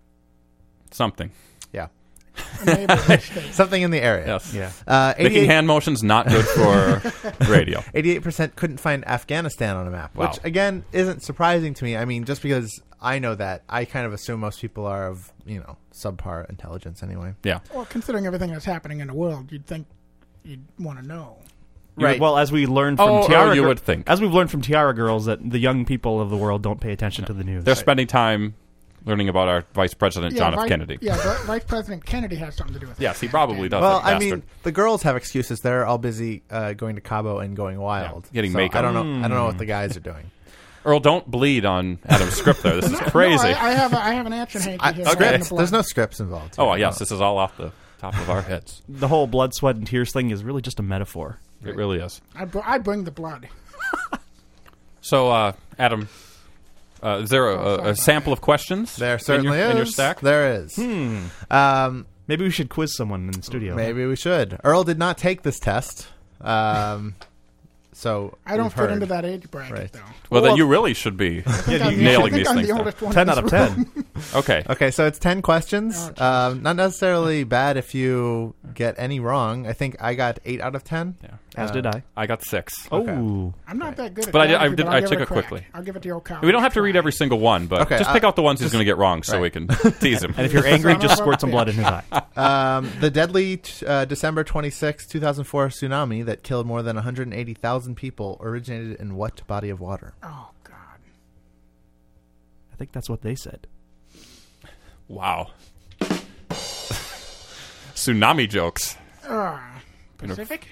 Something. Yeah. Maybe Something in the area. Yes. Yeah. Uh, Making eighty-eight hand motions not good for radio. eighty-eight percent couldn't find Afghanistan on a map, Wow. which again isn't surprising to me. I mean, just because I know that, I kind of assume most people are of you know subpar intelligence anyway. Yeah. Well, considering everything that's happening in the world, you'd think you'd want to know. Right. Well, as we learned from Oh, Tiara, oh, you Gir- would think. as we've learned from Tiara Girls, that the young people of the world don't pay attention to the news. They're spending time learning about our Vice President John F. Vice, Kennedy. Yeah, Vi- Vice President Kennedy has something to do with it. Yes, he probably does. Well, that I mean, bastard. the girls have excuses. They're all busy uh, going to Cabo and going wild, getting so makeup. I don't know. I don't know what the guys are doing. Earl, don't bleed on Adam's script there. This is crazy. No, I, I have a, I have an action hanky I, here. okay. holding the blood. There's no scripts involved. Oh, here. yes, this is all off the top of our heads. The whole blood, sweat, and tears thing is really just a metaphor. It really is. I, br- I bring the blood. So, uh, Adam, uh, is there a, a, a sample of questions? There certainly in your, is. in your stack? There is. Hmm. Um, Maybe we should quiz someone in the studio. maybe we should. Earl did not take this test. Um, so I don't we've fit heard. into that age bracket, Right. though. Well, then Well- you really should be Yeah, I'm- nailing I think these I'm things. the down. oldest one in ten this out of room. ten. Okay. Okay, so it's ten questions. Oh, um, not necessarily bad if you get any wrong. I think I got eight out of ten. Yeah. As Uh, did I. I got six. Oh. I'm not that good at But I did- geography, I did- but I I'll give took it, a it crack. quickly. I'll give it to old college. We don't have to read every single one, but Okay, just I- pick out the ones he's just- going to get wrong so right. we can tease him. And if you're angry, Son just of a squirt some blood in his bitch. eye. Um, the deadly t- uh, December twenty-sixth, two thousand four tsunami that killed more than one hundred eighty thousand people originated in what body of water? Oh, God. I think that's what they said. Wow. Tsunami jokes. Uh, Pacific?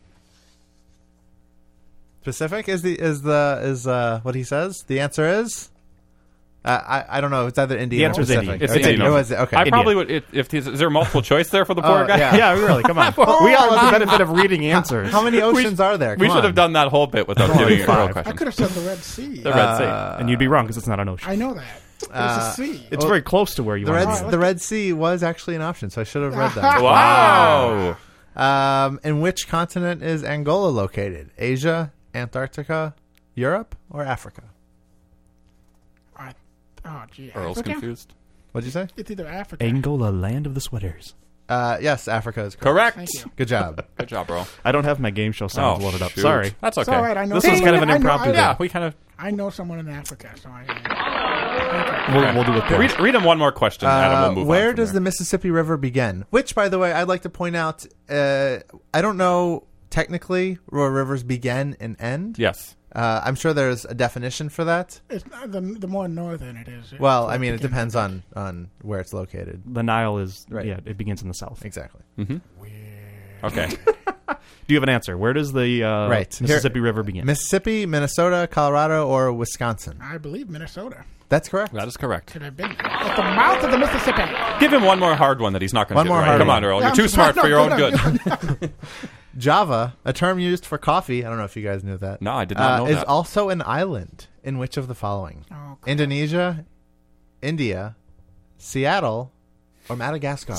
Pacific is the is the is uh, what he says. The answer is. Uh, I I don't know. It's either Indian The or answer's Pacific. Indian. It's okay, Indian. it was okay. I India. probably would. If, if is there multiple choice there for the poor Oh, guy? yeah. Yeah, really. Come on. we all have the benefit of reading answers. How many oceans are there? We Come should on. have done that whole bit without Only giving it a real five. question. I could have said the Red Sea. The Red Sea. Uh, And you'd be wrong because it's not an ocean. I know that. It's Uh, a sea. It's well, very close to where you The want Red to Wow. be. the Red Sea was actually an option, so I should have read that. Wow. Um, in which continent is Angola located? Asia, Antarctica, Europe, or Africa? I, oh, gee. Earl's Africa? confused. What'd you say? It's either Africa. Angola, land of the sweaters. Uh, yes, Africa is Correct. correct. Thank you. Good job. Good job, bro. I don't have my game show sounds Oh, loaded up. shoot. Sorry. That's It's okay. all right. I know This was kind of an I know- impromptu I- thing. Yeah, we kind of. I know someone in Africa, so I. We'll, we'll do it there. Read, read him one more question, Adam. We'll Uh, move where on. from does there. the Mississippi River begin? Which, by the way, I'd like to point out. Uh, I don't know technically where rivers begin and end. Yes. Uh, I'm sure there's a definition for that. It's not, the the more northern it is. it- Well, it I mean, it begins. depends on, on where it's located. The Nile is, Right. yeah, it begins in the south. Exactly. Mm-hmm. Okay. Do you have an answer? Where does the uh, Right. Mississippi Here- River begin? Mississippi, Minnesota, Colorado, or Wisconsin? I believe Minnesota. That's correct. That is correct. Could have been at the mouth of the Mississippi. Give him one more hard one that he's not going to One get more right. hard Come one. on, Earl. Yeah, You're I'm too just- smart no, for your no, own no, good. Java, a term used for coffee. I don't know if you guys knew that. No, I did not uh, know is that. also an island in which of the following? Oh, Indonesia, India, Seattle, or Madagascar?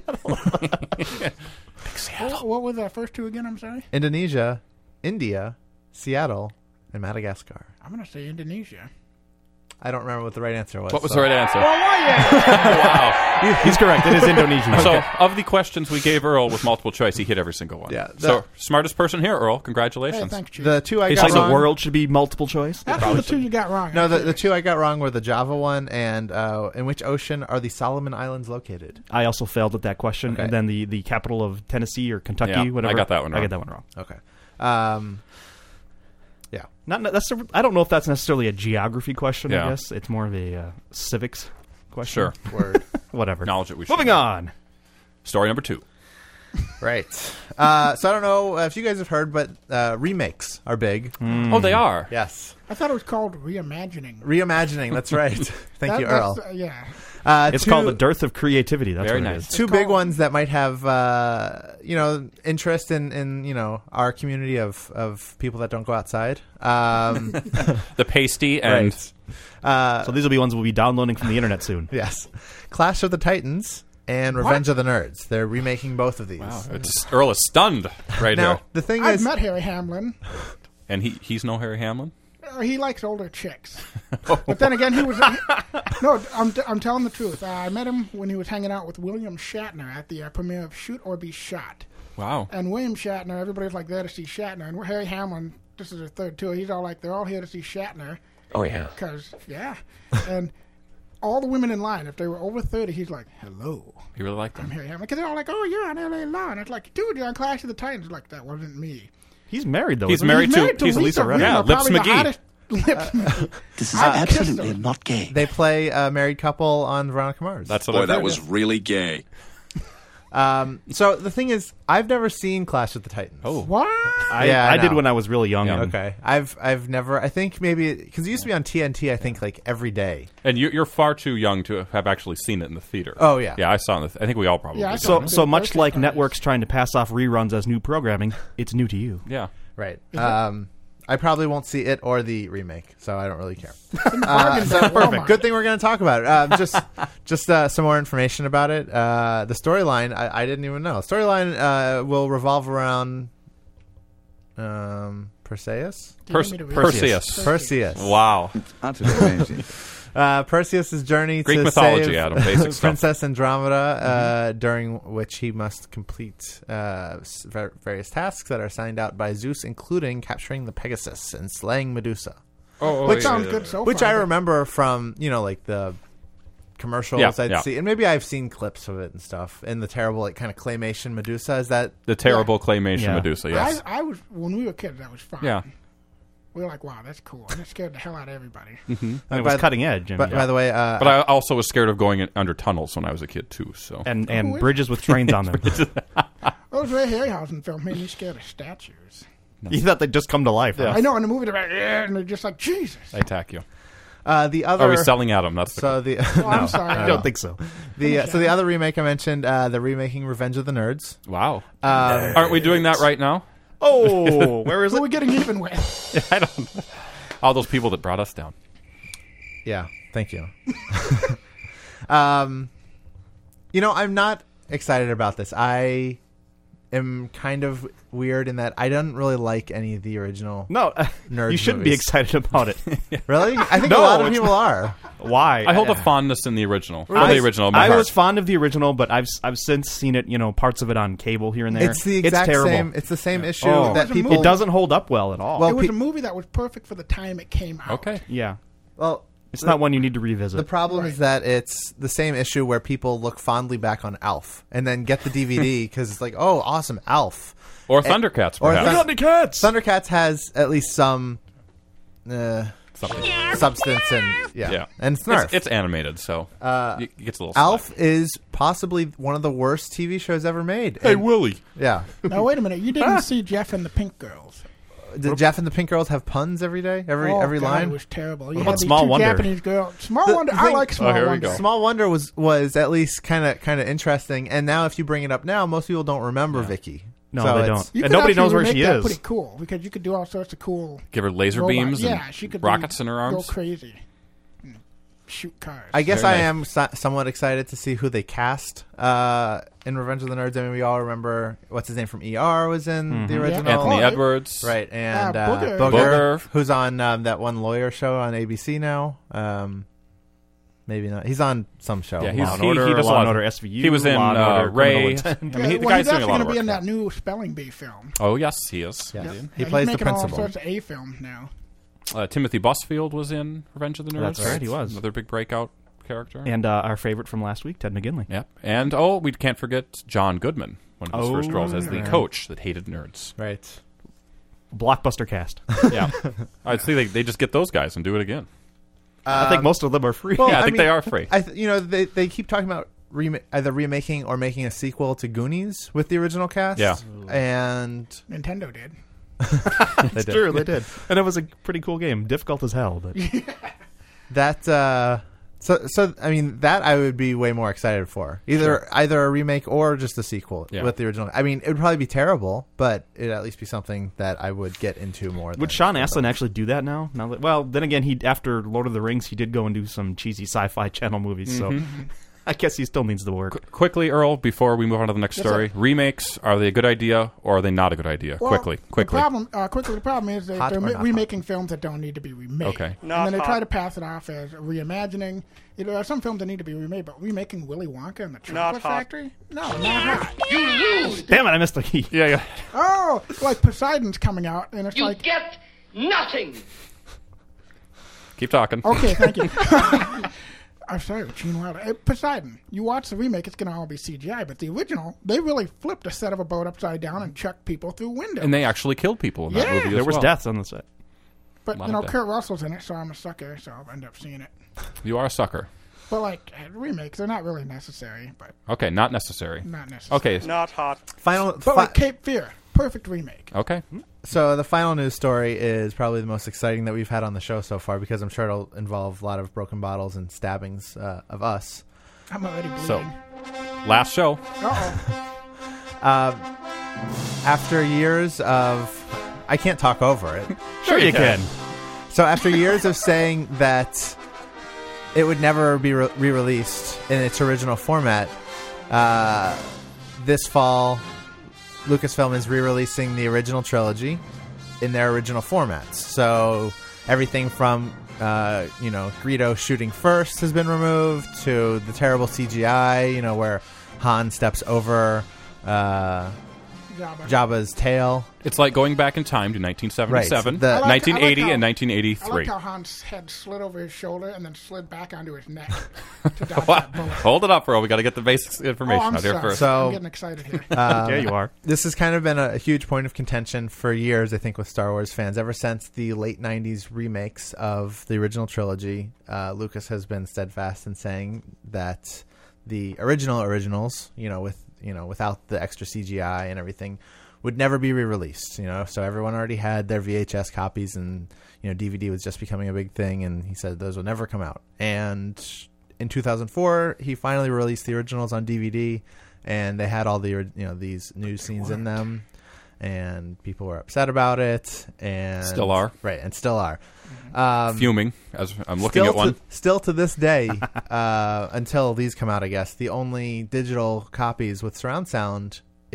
What, what were the first two again? I'm sorry. Indonesia, India, Seattle, and Madagascar. I'm going to say Indonesia. I don't remember what the right answer was. What was so- the right answer? Wow. He's correct. It is Indonesia. So, of the questions we gave Earl with multiple choice, he hit every single one. Yeah, So, the- smartest person here, Earl. Congratulations. Hey, thanks, Chief. The two I It's got like the wrong. world should be multiple choice. That's the two you got wrong. No, the, the two I got wrong were the Java one and uh, in which ocean are the Solomon Islands located? I also failed at that question. Okay. And then the, the capital of Tennessee or Kentucky, Yeah, whatever. I got that one I wrong. got that one wrong. Okay. Um, yeah. Not that's. A, I don't know if that's necessarily a geography question. Yeah. I guess it's more of a uh, civics question. Sure. Word. Whatever. Knowledge that we should Moving know. on. Story number two. Right. Uh, so I don't know if you guys have heard, but uh, remakes are big. Oh, they are? Yes. I thought it was called reimagining. Reimagining. That's right. Thank That- you, that's, Earl. uh, yeah. Uh, It's two- called the dearth of creativity. That's Very what nice. it is. Two big ones that might have, uh, you know, interest in, in, you know, our community of, of people that don't go outside. Um, The pasty and... right. Uh, So these will be ones we'll be downloading from the internet soon. yes. Clash of the Titans and Revenge of the Nerds. They're remaking both of these. Wow, it's, Earl is stunned right Now, here. the thing I've is, met Harry Hamlin. And he he's no Harry Hamlin? Uh, he likes older chicks. But then again, he was... no, I'm, I'm telling the truth. Uh, I met him when he was hanging out with William Shatner at the uh, premiere of Shoot or Be Shot. Wow. And William Shatner, everybody's like there to see Shatner. And Harry Hamlin, this is his third tour, he's all like, they're all here to see Shatner. Oh, yeah. Because, yeah. And all the women in line, if they were over thirty, he's like, hello, You really like I'm them? Harry Hamlin. Because they're all like, oh, you're on L A Law. And it's like, dude, you're on Clash of the Titans. Like, that wasn't me. He's married though. He's isn't he? married He's to, married to he's Lisa Rinna. Rinna, Yeah, Lips probably the McGee. hottest Lips. This is I'd kiss absolutely them. not gay. they play a married couple on Veronica Mars. That's what Boy, I've that heard. was really gay. Um, so the thing is, I've never seen Clash of the Titans. Oh. What? I, Yeah, I I did know. when I was really young. Yeah. and- Okay, I've I've never. I think maybe because it used to be on T N T. I think like every day. And you, you're far too young to have actually seen it in the theater. Oh, yeah. Yeah, I saw it. In the th- I think we all probably Yeah, I did. saw So, so much Birthday like parties. networks trying to pass off reruns as new programming, it's new to you. Yeah. Right. Um, I probably won't see it or the remake, so I don't really care. Bargain Uh, so bin at perfect. Walmart. Good thing we're going to talk about it. Um, just, just uh, some more information about it. Uh, the storyline, I, I didn't even know. Storyline uh, will revolve around um, Perseus. Do you Pers- want me to read Perseus. it? Perseus. Wow. That's amazing. Uh, Perseus' journey Greek to mythology, save Adam. Basic stuff. Princess Andromeda, uh, during which he must complete uh, s- ver- various tasks that are signed out by Zeus, including capturing the Pegasus and slaying Medusa. Oh, oh, Which yeah, sounds yeah, good yeah. so Which far. I but- remember from, you know, like the commercials Yeah, I'd yeah. see, and maybe I've seen clips of it and stuff. In the terrible, like, kind of claymation Medusa. Is that The terrible claymation Yeah. Medusa, yes. I, I was when we were kids. That was fun. Yeah. We were like, wow, that's cool, and it scared the hell out of everybody. And Uh, it was by- cutting edge. And, But by the way, uh, But I also was scared of going in, under tunnels when I was a kid, too. So and, and Who is- bridges with trains on them. Those Ray Harryhausen films made me scared of statues. You thought they'd just come to life. huh? I know in the movie they're like, yeah, and they're just like Jesus. I attack you. uh, the other. Are we selling Adam? That's the So the Oh, I'm sorry. I don't think so. the uh, so the other remake I mentioned, uh, the remaking Revenge of the Nerds. Wow. Um, Aren't we doing that right now? Oh, where is Who are it? we getting even with? I don't. All those people that brought us down. Yeah, thank you. um, you know, I'm not excited about this. I am kind of weird in that I don't really like any of the original. No, Nerds you shouldn't be movies. excited about it. Really? I think No, a lot of it's people not. are. Why? I hold a fondness in the original. For I, the original. in my I heart. was fond of the original, but I've I've since seen it. You know, parts of it on cable here and there. It's the exact terrible. same. It's the same issue Oh. that It was a people. movie. It doesn't hold up well at all. Well, it was pe- a movie that was perfect for the time it came out. Okay. yeah, Well, it's not one you need to revisit. the problem is that it's the same issue where people look fondly back on Alf and then get the D V D because it's like, oh, awesome, Alf. Or And- Thundercats, or perhaps. Thun- Thundercats. Thundercats has at least some uh, Something. substance and yeah, Yeah. and it's Nerf. It's, it's animated, so Uh, it gets a little Alf is possibly one of the worst T V shows ever made. Hey, And- Willie. Yeah. Now wait a minute, you didn't see Jeff and the Pink Girls. Did Jeff and the Pink Girls have puns every day? Every oh, every God, line? it was terrible. You What had about these Small two Wonder? Japanese girls. Small The- Wonder. the I thing- like Small Oh, here we Wonder. go. Small Wonder was was at least kind of kind of interesting, and now if you bring it up now, most people don't remember Vicky. No, So they it's- don't. You And could nobody actually knows where remake she that is. Pretty cool because you could do all sorts of cool. Give her laser robots. beams and yeah, she could rockets do, in her Go arms. crazy. And shoot cars. I guess Very I nice. am so- somewhat excited to see who they cast uh, in Revenge of the Nerds. I mean, we all remember what's his name from E R was in Mhm. the Yeah. original. Anthony Oh, Edwards. Right, and Uh, uh, Booger. Booger, Booger. who's on um, that one lawyer show on A B C now. Um, maybe not. He's on some show. Yeah, Law he's, and he, Order, he does a Law lot and of- Order S V U, He was in Law and uh, Order Criminal Ray. Intent. I mean, Yeah, he, the well, guy's he's doing a lot actually of going to work. be in there. that new Spelling Bee film. Oh, yes, he is. Yes. Indeed. He Yeah, plays he's the making all principal. sorts of A films now. Uh, Timothy Busfield was in Revenge of the Nerds. That's right, he was. Another big breakout character. And uh, our favorite from last week, Ted McGinley. Yep. And, oh, we can't forget John Goodman, one of his Oh, first roles as the right. coach that hated nerds. Right. Blockbuster cast. Yeah. I'd say they, they just get those guys and do it again. I think most of them are free. Well, Yeah, I think mean, they are free. I th- you know, they they keep talking about rema- either remaking or making a sequel to Goonies with the original cast. Yeah. And Nintendo did. they It's did. true, they did. And it was a pretty cool game. Difficult as hell, but That uh so so I mean that I would be way more excited for. Either either a remake or just a sequel Yeah. with the original. I mean, it would probably be terrible, but it'd at least be something that I would get into more. would than Sean something. Astin actually do that now? Now that, well, then again, he after Lord of the Rings, he did go and do some cheesy sci-fi channel movies. So I guess he still needs the work. Qu- quickly, Earl, before we move on to the next Yes, story, sir. remakes, are they a good idea or are they not a good idea? Well, quickly, quickly. The problem, uh, quickly, the problem is that Hot they're or ma- not remaking films that don't need to be remade. Okay. and then they try to pass it off as reimagining. You know, there are some films that need to be remade, but remaking Willy Wonka and the Chocolate Factory? No, not hot. Damn it, I missed the key. Yeah, yeah. Oh, like Poseidon's coming out, and it's like, get nothing. Keep talking. okay, thank you. I'm sorry, Gene Wilder. Uh, Poseidon. You watch the remake, it's going to all be C G I, but the original, they really flipped a set of a boat upside down and chucked people through windows. And they actually killed people in that Yeah. movie as There was well. deaths on the set. but, lot you know, of death. Kurt Russell's in it, so I'm a sucker, so I'll end up seeing it. You are a sucker. But, like, uh, remakes, they're not really necessary, but Okay, not necessary. not necessary. Okay, Not hot. Final But, fi- like, Cape Fear, perfect remake. okay. So the final news story is probably the most exciting that we've had on the show so far because I'm sure it'll involve a lot of broken bottles and stabbings uh, of us. I'm already bleeding. So, last show. Uh-oh. Um, after years of, I can't talk over it. Sure you can. So after years of saying that it would never be re- re-released in its original format, uh, this fall, Lucasfilm is re-releasing the original trilogy in their original formats. So everything from uh, you know Greedo shooting first has been removed to the terrible C G I, you know, where Han steps over uh, Jabba. Jabba's tail. It's like going back in time to nineteen seventy-seven, Right. The- I like- nineteen eighty, I like how- and nineteen I eighty-three. liked how Han's head slid over his shoulder and then slid back onto his neck to dodge that bullet. Hold it up, Earl. We got to get the basic information Oh, I'm out here sorry. first. So- I'm getting excited here. Um, Yeah, you are. This has kind of been a, a huge point of contention for years, I think, with Star Wars fans. Ever since the late nineties remakes of the original trilogy, uh, Lucas has been steadfast in saying that the original originals, you know, with you know, without the extra C G I and everything, would never be re-released. You know, so everyone already had their V H S copies, and you know, D V D was just becoming a big thing. And he said those will never come out. And in two thousand four, he finally released the originals on D V D. And they had all the you know these new scenes in them, and people were upset about it, and Still are. right, and still are. Um, Fuming as I'm looking still at one. To, still to this day, uh, until these come out, I guess the only digital copies with surround sound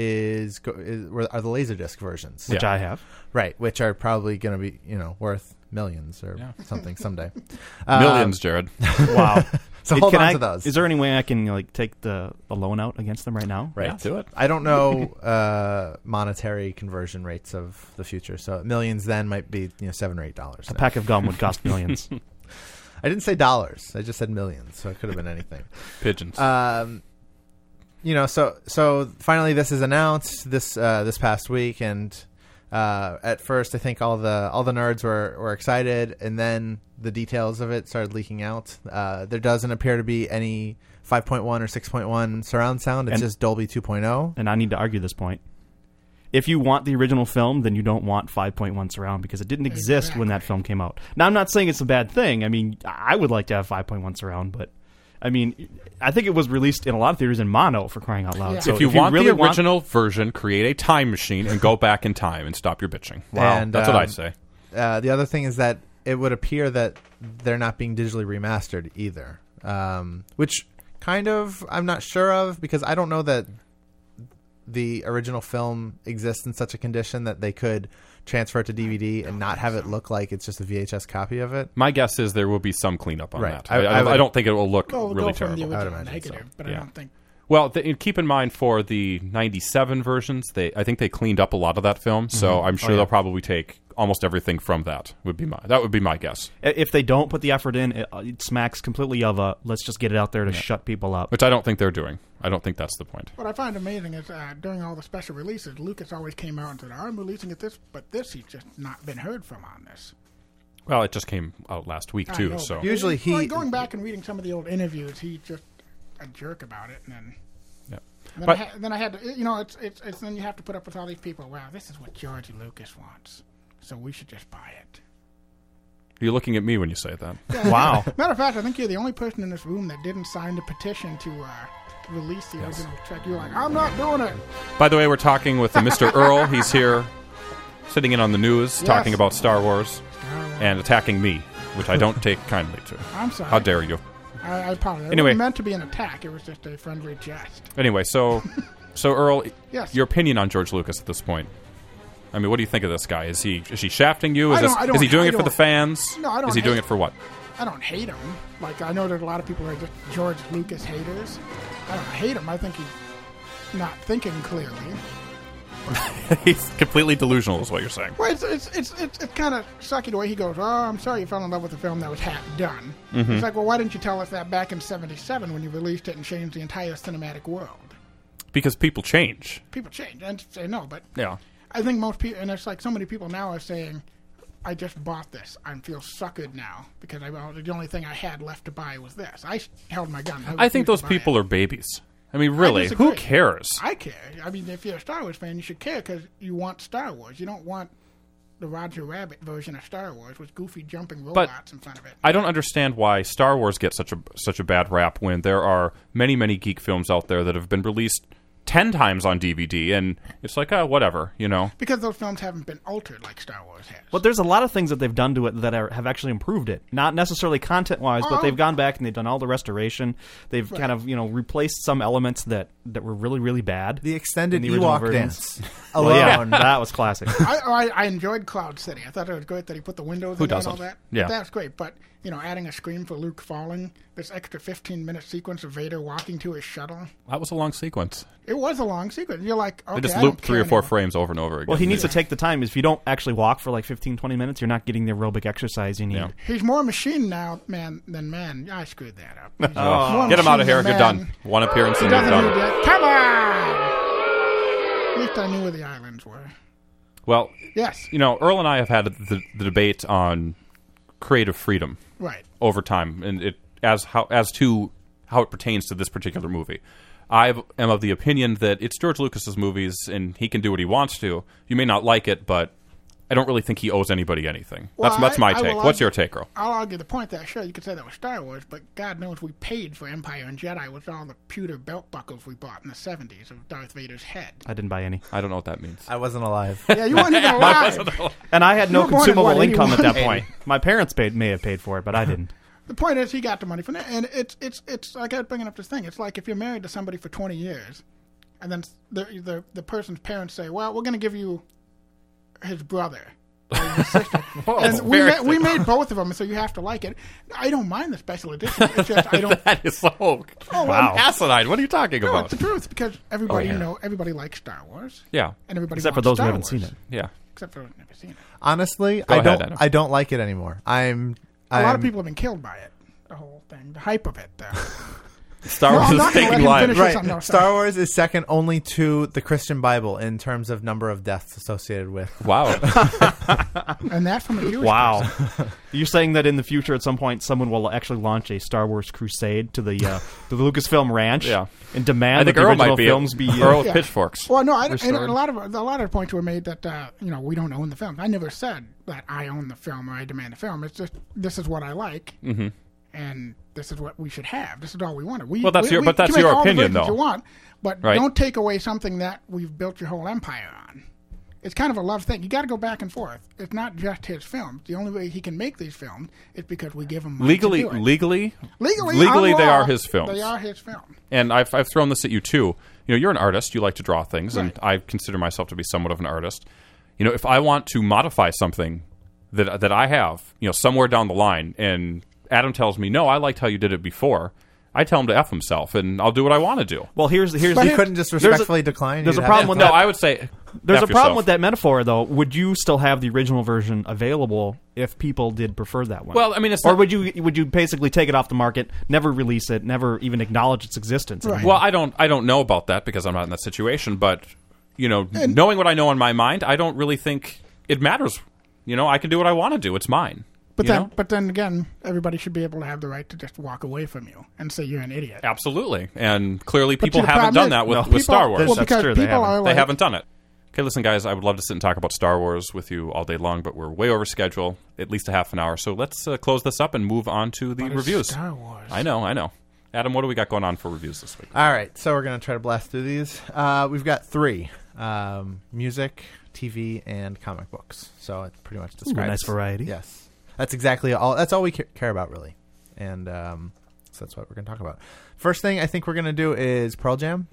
is, go- is are the Laserdisc versions, which Yeah. I have. right? Which are probably going to be you know worth millions or Yeah. something someday. Millions, Um, Jared. Wow. So It- hold can on I- to those. Is there any way I can like take the, the loan out against them right now? Right. Yeah, do it. I don't know uh, monetary conversion rates of the future, so millions then might be you know seven or eight dollars. A pack of gum would cost millions. I didn't say dollars. I just said millions, so it could have been anything. Pigeons. Um, you know, so so finally this is announced this uh, this past week, and uh, at first I think all the all the nerds were, were excited, and then the details of it started leaking out. Uh, there doesn't appear to be any five point one or six point one surround sound. It's And- just Dolby two point oh. And I need to argue this point. If you want the original film, then you don't want five point one surround because it didn't exist when that film came out. Now, I'm not saying it's a bad thing. I mean, I would like to have five point one surround, but I mean, I think it was released in a lot of theaters in mono, for crying out loud. Yeah. So if you want really the want- original version, create a time machine and go back in time and stop your bitching. Wow. And, That's what I um, say. Uh, the other thing is that it would appear that they're not being digitally remastered either, um, which kind of I'm not sure of because I don't know that the original film exists in such a condition that they could transfer it to D V D and not have it look like it's just a V H S copy of it. My guess is there will be some cleanup on Right. that. I- I, I, I would- I don't think it will look Well, we'll really go from terrible. the I would original imagine negative, so. but Yeah. I don't think. Well, th- keep in mind for the ninety-seven versions, they I think they cleaned up a lot of that film, so Mhm. I'm sure Oh, yeah. they'll probably take almost everything from that. Would be my that would be my guess. If they don't put the effort in, it, it smacks completely of a let's just get it out there to shut people up. Which I don't think they're doing. I don't think that's the point. What I find amazing is uh, during all the special releases, Lucas always came out and said, "I'm releasing it this," but this he's just not been heard from on this. Well, it just came out last week I too, know, so but Usually he- like, going back and reading some of the old interviews, he just a jerk about it, and then. yeah. And then, But- I ha- then I had to, you know, it's, it's it's then you have to put up with all these people. Wow, this is what George Lucas wants, so we should just buy it. You're looking at me when you say that. Yeah, Wow. Matter of fact, I think you're the only person in this room that didn't sign the petition to uh, release the Yes. original Trek. You're like, I'm not doing it. By the way, we're talking with uh, Mister Earl. He's here, sitting in on the news, Yes. talking about Star Wars, Star Wars. and attacking me, which I don't take kindly to. I'm sorry. How dare you? I, I apologize. Anyway. It wasn't meant to be an attack. It was just a friendly jest. Anyway, so so Earl, Yes. your opinion on George Lucas at this point? I mean, what do you think of this guy? Is he is he shafting you? Is, I don't- this, I don't- is he doing I it for the don't- fans? No, I don't Is he doing hate- it for what? I don't hate him. Like, I know there's a lot of people who are just George Lucas haters. I don't hate him. I think he's not thinking clearly. He's completely delusional, is what you're saying. Well, it's it's it's it's, it's kind of sucky the way he goes. Oh, I'm sorry you fell in love with a film that was half done. Mhm. It's like, well, why didn't you tell us that back in seventy-seven when you released it and changed the entire cinematic world? Because people change. People change and say no, but Yeah. I think most people, and it's like so many people now are saying, I just bought this. I feel suckered now because I well, the only thing I had left to buy was this. I held my gun. I think those people are babies. I mean, really, who cares? I care. I mean, if you're a Star Wars fan, you should care because you want Star Wars. You don't want the Roger Rabbit version of Star Wars with goofy jumping But robots in front of it. I don't understand why Star Wars gets such a such a bad rap when there are many many geek films out there that have been released ten times on D V D, and it's like, oh, whatever, you know. Because those films haven't been altered like Star Wars has. But there's a lot of things that they've done to it that are, have actually improved it. Not necessarily content-wise, but Oh. they've gone back and they've done all the restoration. They've Right. kind of, you know, replaced some elements that, that were really, really bad. The extended in the original Ewok versions. dance Well, yeah, alone. that was classic. I, I, I enjoyed Cloud City. I thought it was great that he put the windows Who in there and all doesn't? that. Yeah. That's great. But, you know, adding a scream for Luke falling, this extra fifteen-minute sequence of Vader walking to his shuttle. That was a long sequence. It was a long sequence. You're like, okay, They just I don't looped three or care four anymore. frames over and over again. Well, he needs to take the time. If you don't actually walk for like fifteen, twenty minutes, you're not getting the aerobic exercise you need. Yeah. He's more machine now, man, than man. I screwed that up. He's Oh, more get him out of machine here. than You're man. done. One appearance He and you're doesn't need done. that. Come on! At least I knew where the islands were. Well, Yes. you know, Earl and I have had the, the debate on creative freedom Right. over time, and it as how as to how it pertains to this particular movie. I am of the opinion that it's George Lucas's movies, and he can do what he wants to. You may not like it, but I don't really think he owes anybody anything. Well, that's that's I- my I take. will What's argue- your take, Earl? I'll argue the point that, sure, you could say that was Star Wars, but God knows we paid for Empire and Jedi with all the pewter belt buckles we bought in the seventies of Darth Vader's head. I didn't buy any. I don't know what that means. I wasn't alive. Yeah, you weren't even alive. And I had no You were born in, consumable what, income at that eighty-one? point. My parents paid, may have paid for it, but I didn't. The point is, he got the money from that, and it's it's it's like I was bringing up this thing. It's like if you're married to somebody for twenty years, and then the the the person's parents say, "Well, we're going to give you his brother." Or his sister. Whoa, and we very made, we made both of them, so you have to like it. I don't mind the special edition. It's just I don't. That is so Oh, wow. asinine. What are you talking No, about? it's the truth because everybody, Oh, yeah. you know, everybody likes Star Wars. Yeah. and everybody Except for wants those who Star haven't Wars. seen it. Yeah. Except for those who never seen it. Honestly, Go I ahead, don't. Adam. I don't like it anymore. I'm. A I'm lot of people have been killed by it. The whole thing, the hype of it. Uh, Star No, Wars I'm is not gonna let taking him lives. finish this. Right. No, sorry. Star Wars is second only to the Christian Bible in terms of number of deaths associated with. Wow. and that from a Jewish Wow. person. You're saying that in the future, at some point, someone will actually launch a Star Wars crusade to the uh, to the Lucasfilm Ranch Yeah. and demand I that think the Earl original might be films a, be uh, Earl with Yeah. pitchforks. Well, no, I, and restored. a lot of a lot of points were made that uh, you know we don't own the film. I never said that I own the film or I demand the film. It's just this is what I like, Mm-hmm. and this is what we should have. This is all we wanted. We, Well, that's we, your- we but that's can make your all the opinion, versions though. You want, but Right. don't take away something that we've built your whole empire on. It's kind of a love thing. You got to go back and forth. It's not just his films. The only way he can make these films is because we give him money Legally, to do it. legally, legally, legally, on they law, are his films. They are his films. And I've I've thrown this at you too. You know, you're an artist. You like to draw things, and I consider myself to be somewhat of an artist. You know, if I want to modify something that that I have, you know, somewhere down the line, and Adam tells me, "No, I liked how you did it before," I tell him to F himself, and I'll do what I want to do. Well, here's here's But the, he couldn't just there's a- respectfully decline. There's You'd a have problem to- with No, that. I would say There's F a problem yourself. with that metaphor, though. Would you still have the original version available if people did prefer that one? Well, I mean, it's or not- would you would you basically take it off the market, never release it, never even acknowledge its existence? Right. Well, I don't I don't know about that because I'm not in that situation, but you know, And- knowing what I know in my mind, I don't really think it matters. You know, I can do what I want to do. It's mine. But you then, know? but then again, everybody should be able to have the right to just walk away from you and say you're an idiot. Absolutely. And clearly But people see, the haven't problem done is- that with, no, with people- Star Wars. well, That's because true, they people haven't. are They like, haven't done it. Okay, listen, guys, I would love to sit and talk about Star Wars with you all day long, but we're way over schedule, at least a half an hour. So let's uh, close this up and move on to the But it's reviews. Star Wars. I know, I know. Adam, what do we got going on for reviews this week? All right, so we're gonna try to blast through these. Uh, we've got three: um, music, T V, and comic books. So it pretty much describes nice variety. Yes, that's exactly all. That's all we ca- care about, really. And um, so that's what we're gonna talk about. First thing I think we're gonna do is Pearl Jam.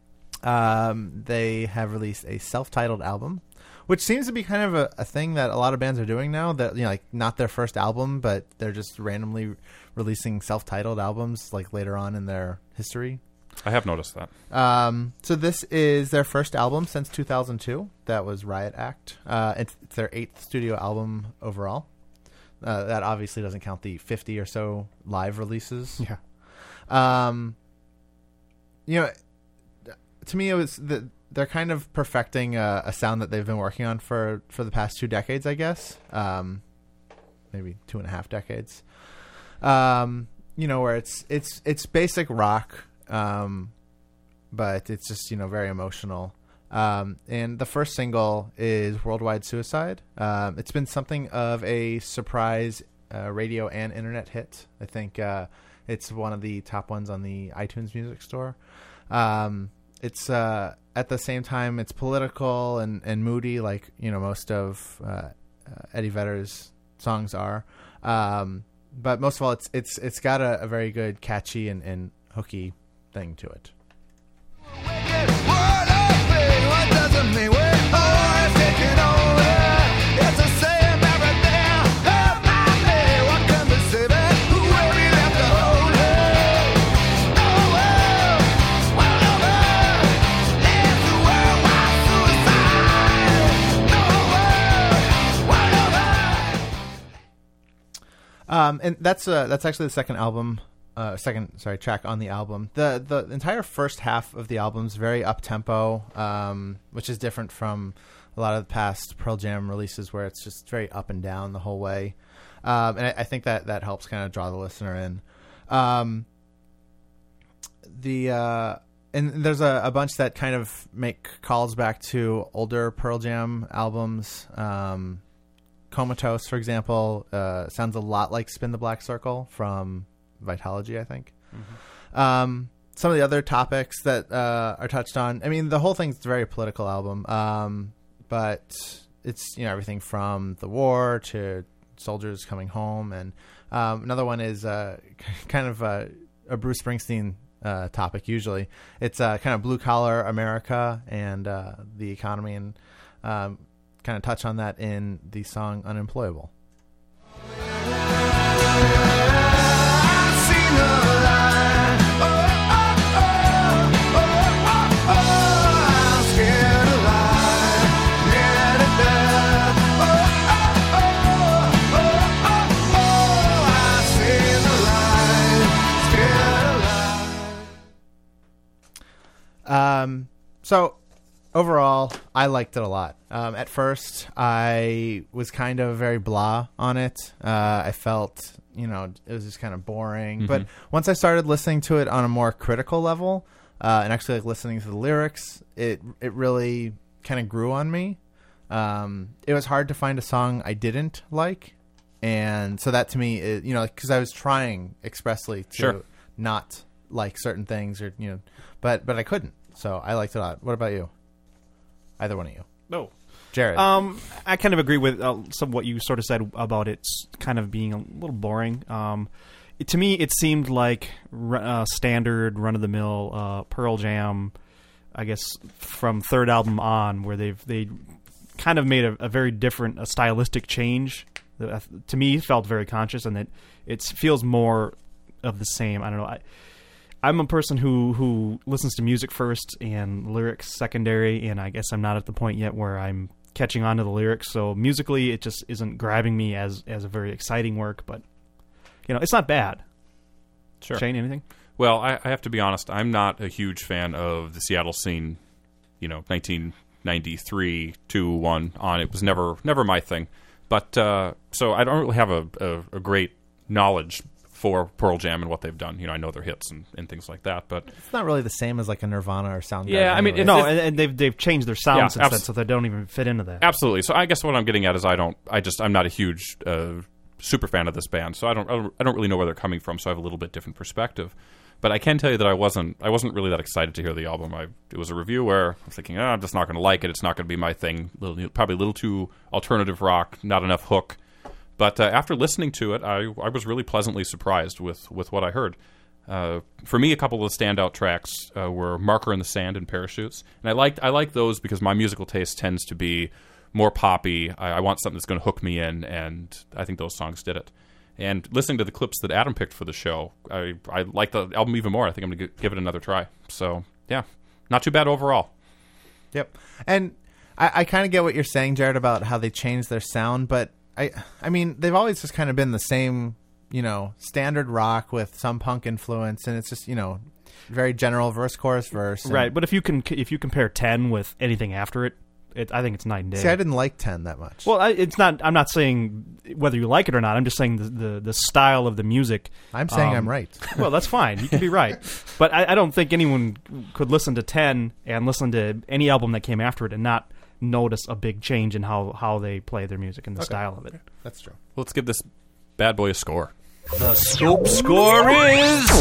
Um, they have released a self-titled album, which seems to be kind of a, a thing that a lot of bands are doing now. That you know, like not their first album, but they're just randomly releasing self-titled albums like later on in their history. I have noticed that. Um, so this is their first album since two thousand two. That was Riot Act. Uh, it's, it's their eighth studio album overall. Uh, that obviously doesn't count the fifty or so live releases. Yeah. Um, you know, to me, it was the, they're kind of perfecting a, a sound that they've been working on for, for the past two decades, I guess. Um, maybe two and a half decades. Um, you know, where it's it's it's basic rock, um, but it's just you know very emotional. Um, and the first single is Worldwide Suicide. Um, it's been something of a surprise uh, radio and internet hit. I think uh, it's one of the top ones on the iTunes Music Store. Um, it's uh, at the same time it's political and, and moody, like you know most of uh, uh, Eddie Vedder's songs are. Um, but most of all, it's it's it's got a, a very good, catchy and, and hooky thing to it. Um, and that's uh, that's actually the second album, uh, second sorry track on the album. the The entire first half of the album is very up tempo, um, which is different from a lot of the past Pearl Jam releases, where it's just very up and down the whole way. Um, and I, I think that that helps kind of draw the listener in. Um, the uh, and there's a, a bunch that kind of make calls back to older Pearl Jam albums. Um, Comatose, for example, uh, sounds a lot like Spin the Black Circle from Vitalogy, I think. Mm-hmm. Um, some of the other topics that uh, are touched on, I mean, the whole thing's a very political album, um, but it's you know everything from the war to soldiers coming home. And um, another one is uh, kind of a, a Bruce Springsteen uh, topic. Usually, it's uh, kind of blue collar America and uh, the economy, and um, kind of touch on that in the song "Unemployable." Um, so overall, I liked it a lot. Um, at first, I was kind of very blah on it. Uh, I felt, you know, it was just kind of boring. Mhm. But once I started listening to it on a more critical level, uh, and actually like listening to the lyrics, it it really kind of grew on me. Um, it was hard to find a song I didn't like, and so that to me, is, you know, because I was trying expressly to Sure. not like certain things, or you know, but but I couldn't. So I liked it a lot. What about you? Either one of you? No. Jared. Um, I kind of agree with uh, some of what you sort of said about it kind of being a little boring. Um, it, to me, it seemed like uh, standard run-of-the-mill uh, Pearl Jam, I guess, from third album on, where they've they kind of made a, a very different a stylistic change. That, uh, to me, felt very conscious, and that it feels more of the same. I don't know. I, I'm a person who, who listens to music first and lyrics secondary, and I guess I'm not at the point yet where I'm catching on to the lyrics. So musically, it just isn't grabbing me as, as a very exciting work, but you know, it's not bad. Sure. Shane, anything? Well, I, I have to be honest. I'm not a huge fan of the Seattle scene. You know, nineteen ninety-three, two, one on. It was never never my thing. But uh, so I don't really have a, a, a great knowledge for Pearl Jam and what they've done. You know, I know their hits and, and things like that, but it's not really the same as like a Nirvana or Soundgarden. Yeah, I mean, anyway. it- No, it- and, and they've they've changed their sound Yeah, since abs- then, so they don't even fit into that. Absolutely. So I guess what I'm getting at is I don't. I just I'm not a huge uh, super fan of this band, so I don't. I don't I don't really know where they're coming from. So I have a little bit different perspective. But I can tell you that I wasn't. I wasn't really that excited to hear the album. I it was a review where I was thinking, oh, I'm just not going to like it. It's not going to be my thing. Little, probably a little too alternative rock. Not enough hook. But uh, after listening to it, I I was really pleasantly surprised with with what I heard. Uh, for me, a couple of the standout tracks uh, were "Marker in the Sand" and "Parachutes," and I liked I like those because my musical taste tends to be more poppy. I, I want something that's going to hook me in, and I think those songs did it. And listening to the clips that Adam picked for the show, I I like the album even more. I think I'm going to give it another try. So yeah, not too bad overall. Yep, and I, I kind of get what you're saying, Jared, about how they changed their sound, but I I mean they've always just kind of been the same. You know, standard rock with some punk influence, and it's just, you know, very general verse, chorus, verse. and- Right, but if you can if you compare ten with anything after it, it I think it's night and day. See, I didn't like ten that much. Well, I, it's not. I'm not saying whether you like it or not. I'm just saying the the, the style of the music. I'm saying um, I'm right. Well, that's fine. You can be right, but I, I don't think anyone could listen to ten and listen to any album that came after it and not notice a big change in how, how they play their music and the Okay. style of it. That's true. Let's give this bad boy a score. The Scope score is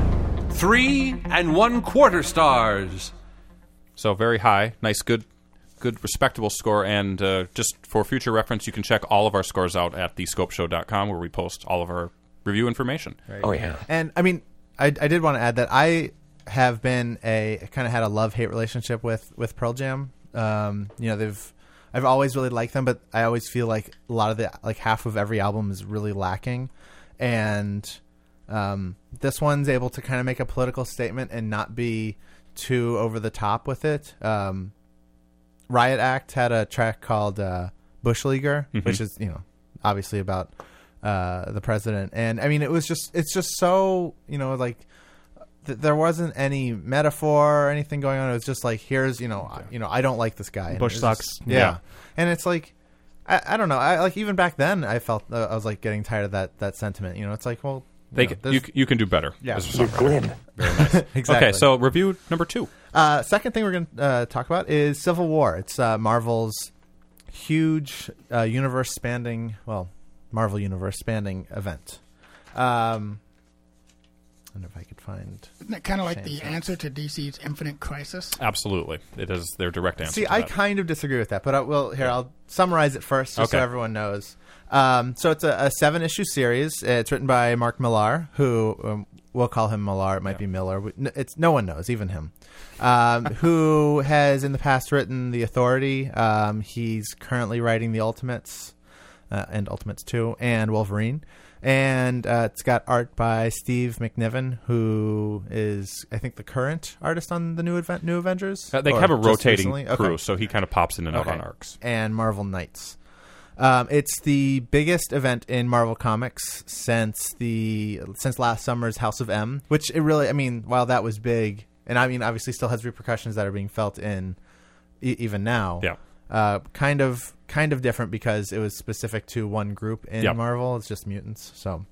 three and one quarter stars. So very high, nice, good, good, respectable score. And uh, just for future reference, you can check all of our scores out at the scope show dot com, where we post all of our review information. Right. Oh, yeah. And I mean, I, I did want to add that I have been a kind of had a love hate relationship with with Pearl Jam. Um, you know, they've I've always really liked them, but I always feel like a lot of the like half of every album is really lacking, and um, this one's able to kind of make a political statement and not be too over the top with it. Um, Riot Act had a track called uh, Bush Leaguer, Mhm. which is, you know, obviously about uh, the president. And I mean, it was just, it's just so, you know, like th- there wasn't any metaphor or anything going on. It was just like, here's, you know, I, you know, I don't like this guy. And Bush it was just- sucks. yeah. Yeah. And it's like, I, I don't know. I like even back then I felt, uh, I was like getting tired of that, that sentiment. You know, it's like, well, They you know, can, you, there's- you can do better. Yeah. as a You're songwriter. glib. Very nice. Exactly. Okay, so review number two. Uh, second thing we're going to uh, talk about is Civil War. It's uh, Marvel's huge uh, universe spanning, well, Marvel universe spanning event. Um, I wonder if I could find. Isn't it kind of like Shane's the notes. answer to D C's Infinite Crisis? Absolutely, it is their direct answer. See, to I that. kind of disagree with that, but I will. Here, I'll summarize it first, just so Okay. everyone knows. Um, so it's a, a seven-issue series. It's written by Mark Millar, who um, we'll call him Millar. It might yeah. be Miller. It's no one knows, even him. Um, who has in the past written The Authority. Um, he's currently writing The Ultimates uh, and Ultimates two and Wolverine. And uh, it's got art by Steve McNiven, who is, I think, the current artist on the new event, New Avengers. Uh, they or have a rotating recently? crew, okay. so he kind of pops in and out okay. on arcs. And Marvel Knights. Um, it's the biggest event in Marvel Comics since the since last summer's House of M, which it really, I mean, while that was big, and I mean, obviously still has repercussions that are being felt in e- even now. Yeah. Uh, kind of, kind of different because it was specific to one group in yep. Marvel. It's just mutants. So,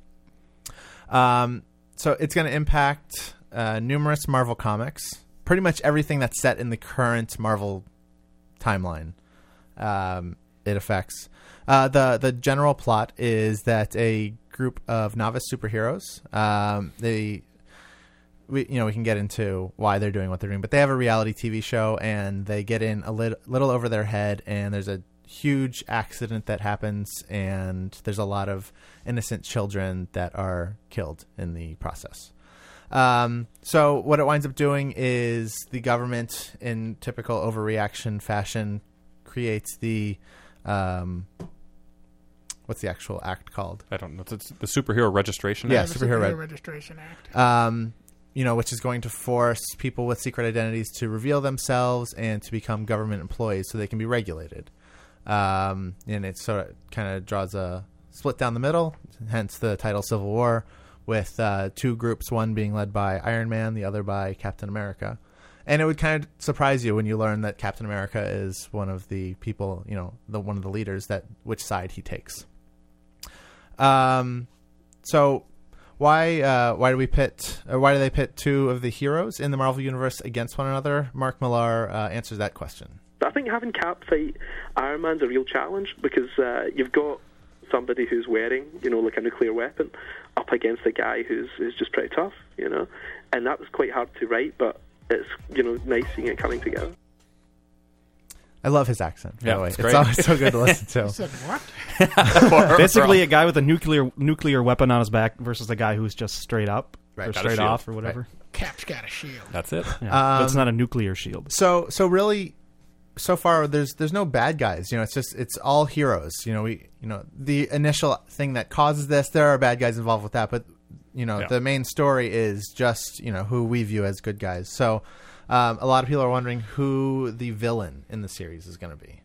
um, so it's going to impact uh, numerous Marvel comics. Pretty much everything that's set in the current Marvel timeline. Um, it affects. Uh, the the general plot is that a group of novice superheroes. Um, they. We, you know, we can get into why they're doing what they're doing, but they have a reality T V show and they get in a lit- little over their head, and there's a huge accident that happens, and there's a lot of innocent children that are killed in the process. Um, so what it winds up doing is the government, in typical overreaction fashion, creates the um, what's the actual act called? I don't know. It's the Superhero Registration yeah, Act. Yeah, Superhero, Superhero Re- Registration Act. Um, you know, which is going to force people with secret identities to reveal themselves and to become government employees so they can be regulated. Um, and it sort of kind of draws a split down the middle, hence the title Civil War, with uh, two groups, one being led by Iron Man, the other by Captain America. And it would kind of surprise you when you learn that Captain America is one of the people, you know, the one of the leaders, that which side he takes. Um, so... Why uh, why do we pit or why do they pit two of the heroes in the Marvel Universe against one another? Mark Millar uh, answers that question. I think having Cap fight Iron Man's a real challenge because uh, you've got somebody who's wearing, you know, like a nuclear weapon up against a guy who's, who's just pretty tough, you know. And that was quite hard to write, but it's, you know, nice seeing it coming together. I love his accent, by yeah, the way. It's, it's always so good to listen to. He said what? Basically, a guy with a nuclear nuclear weapon on his back versus a guy who's just straight up right, or straight off or whatever. Right. Cap's got a shield. That's it. Yeah, um, but it's not a nuclear shield. So, so really, so far, there's there's no bad guys. You know, it's just it's all heroes. You know, we you know the initial thing that causes this. There are bad guys involved with that, but you know, yeah. the main story is just you know who we view as good guys. So, um, a lot of people are wondering who the villain in the series is going to be.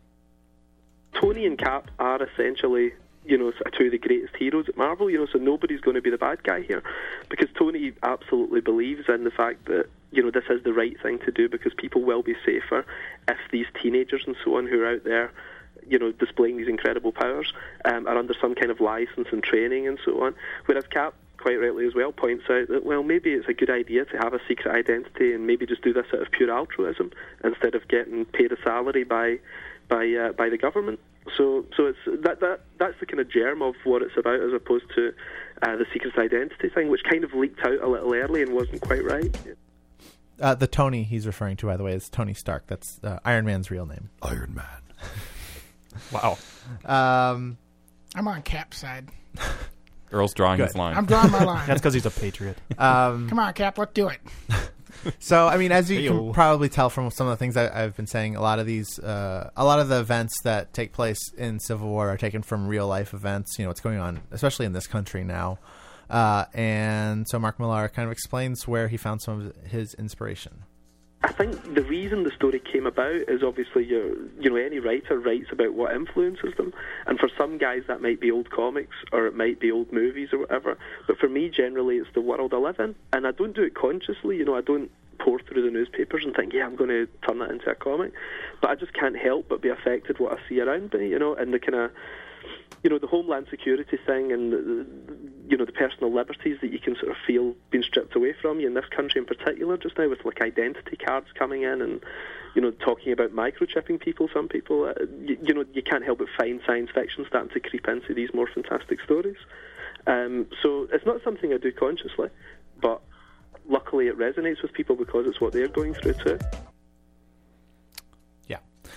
Tony and Cap are essentially, you know, two of the greatest heroes at Marvel, you know, so nobody's going to be the bad guy here. Because Tony absolutely believes in the fact that, you know, this is the right thing to do because people will be safer if these teenagers and so on who are out there, you know, displaying these incredible powers um, are under some kind of license and training and so on. Whereas Cap, quite rightly as well, points out that, well, maybe it's a good idea to have a secret identity and maybe just do this out of pure altruism instead of getting paid a salary by by uh, by the government. So so it's that that that's the kind of germ of what it's about, as opposed to uh, the secret identity thing, which kind of leaked out a little early and wasn't quite right. Uh, the Tony he's referring to, by the way, is Tony Stark. That's uh, Iron Man's real name. Iron Man. Wow. Um, I'm on Cap's side. Earl's drawing Good. his line. I'm drawing my line. That's because he's a patriot. Um, Come on, Cap, let's do it. So, I mean, as you Hey-o. can probably tell from some of the things I, I've been saying, a lot of these, uh, a lot of the events that take place in Civil War are taken from real life events. You know, what's going on, especially in this country now. Uh, and so Mark Millar kind of explains where he found some of his inspiration. I think the reason the story came about is obviously, your, you know, any writer writes about what influences them. And for some guys, that might be old comics or it might be old movies or whatever. But for me, generally, it's the world I live in. And I don't do it consciously. You know, I don't pour through the newspapers and think, yeah, I'm going to turn that into a comic. But I just can't help but be affected what I see around me, you know, and the kind of, you know, the homeland security thing and, the, you know, the personal liberties that you can sort of feel being stripped away from you in this country in particular just now, with, like, identity cards coming in and, you know, talking about microchipping people, some people, uh, you, you know, you can't help but find science fiction starting to creep into these more fantastic stories. Um, so it's not something I do consciously, but luckily it resonates with people because it's what they're going through too. Yeah.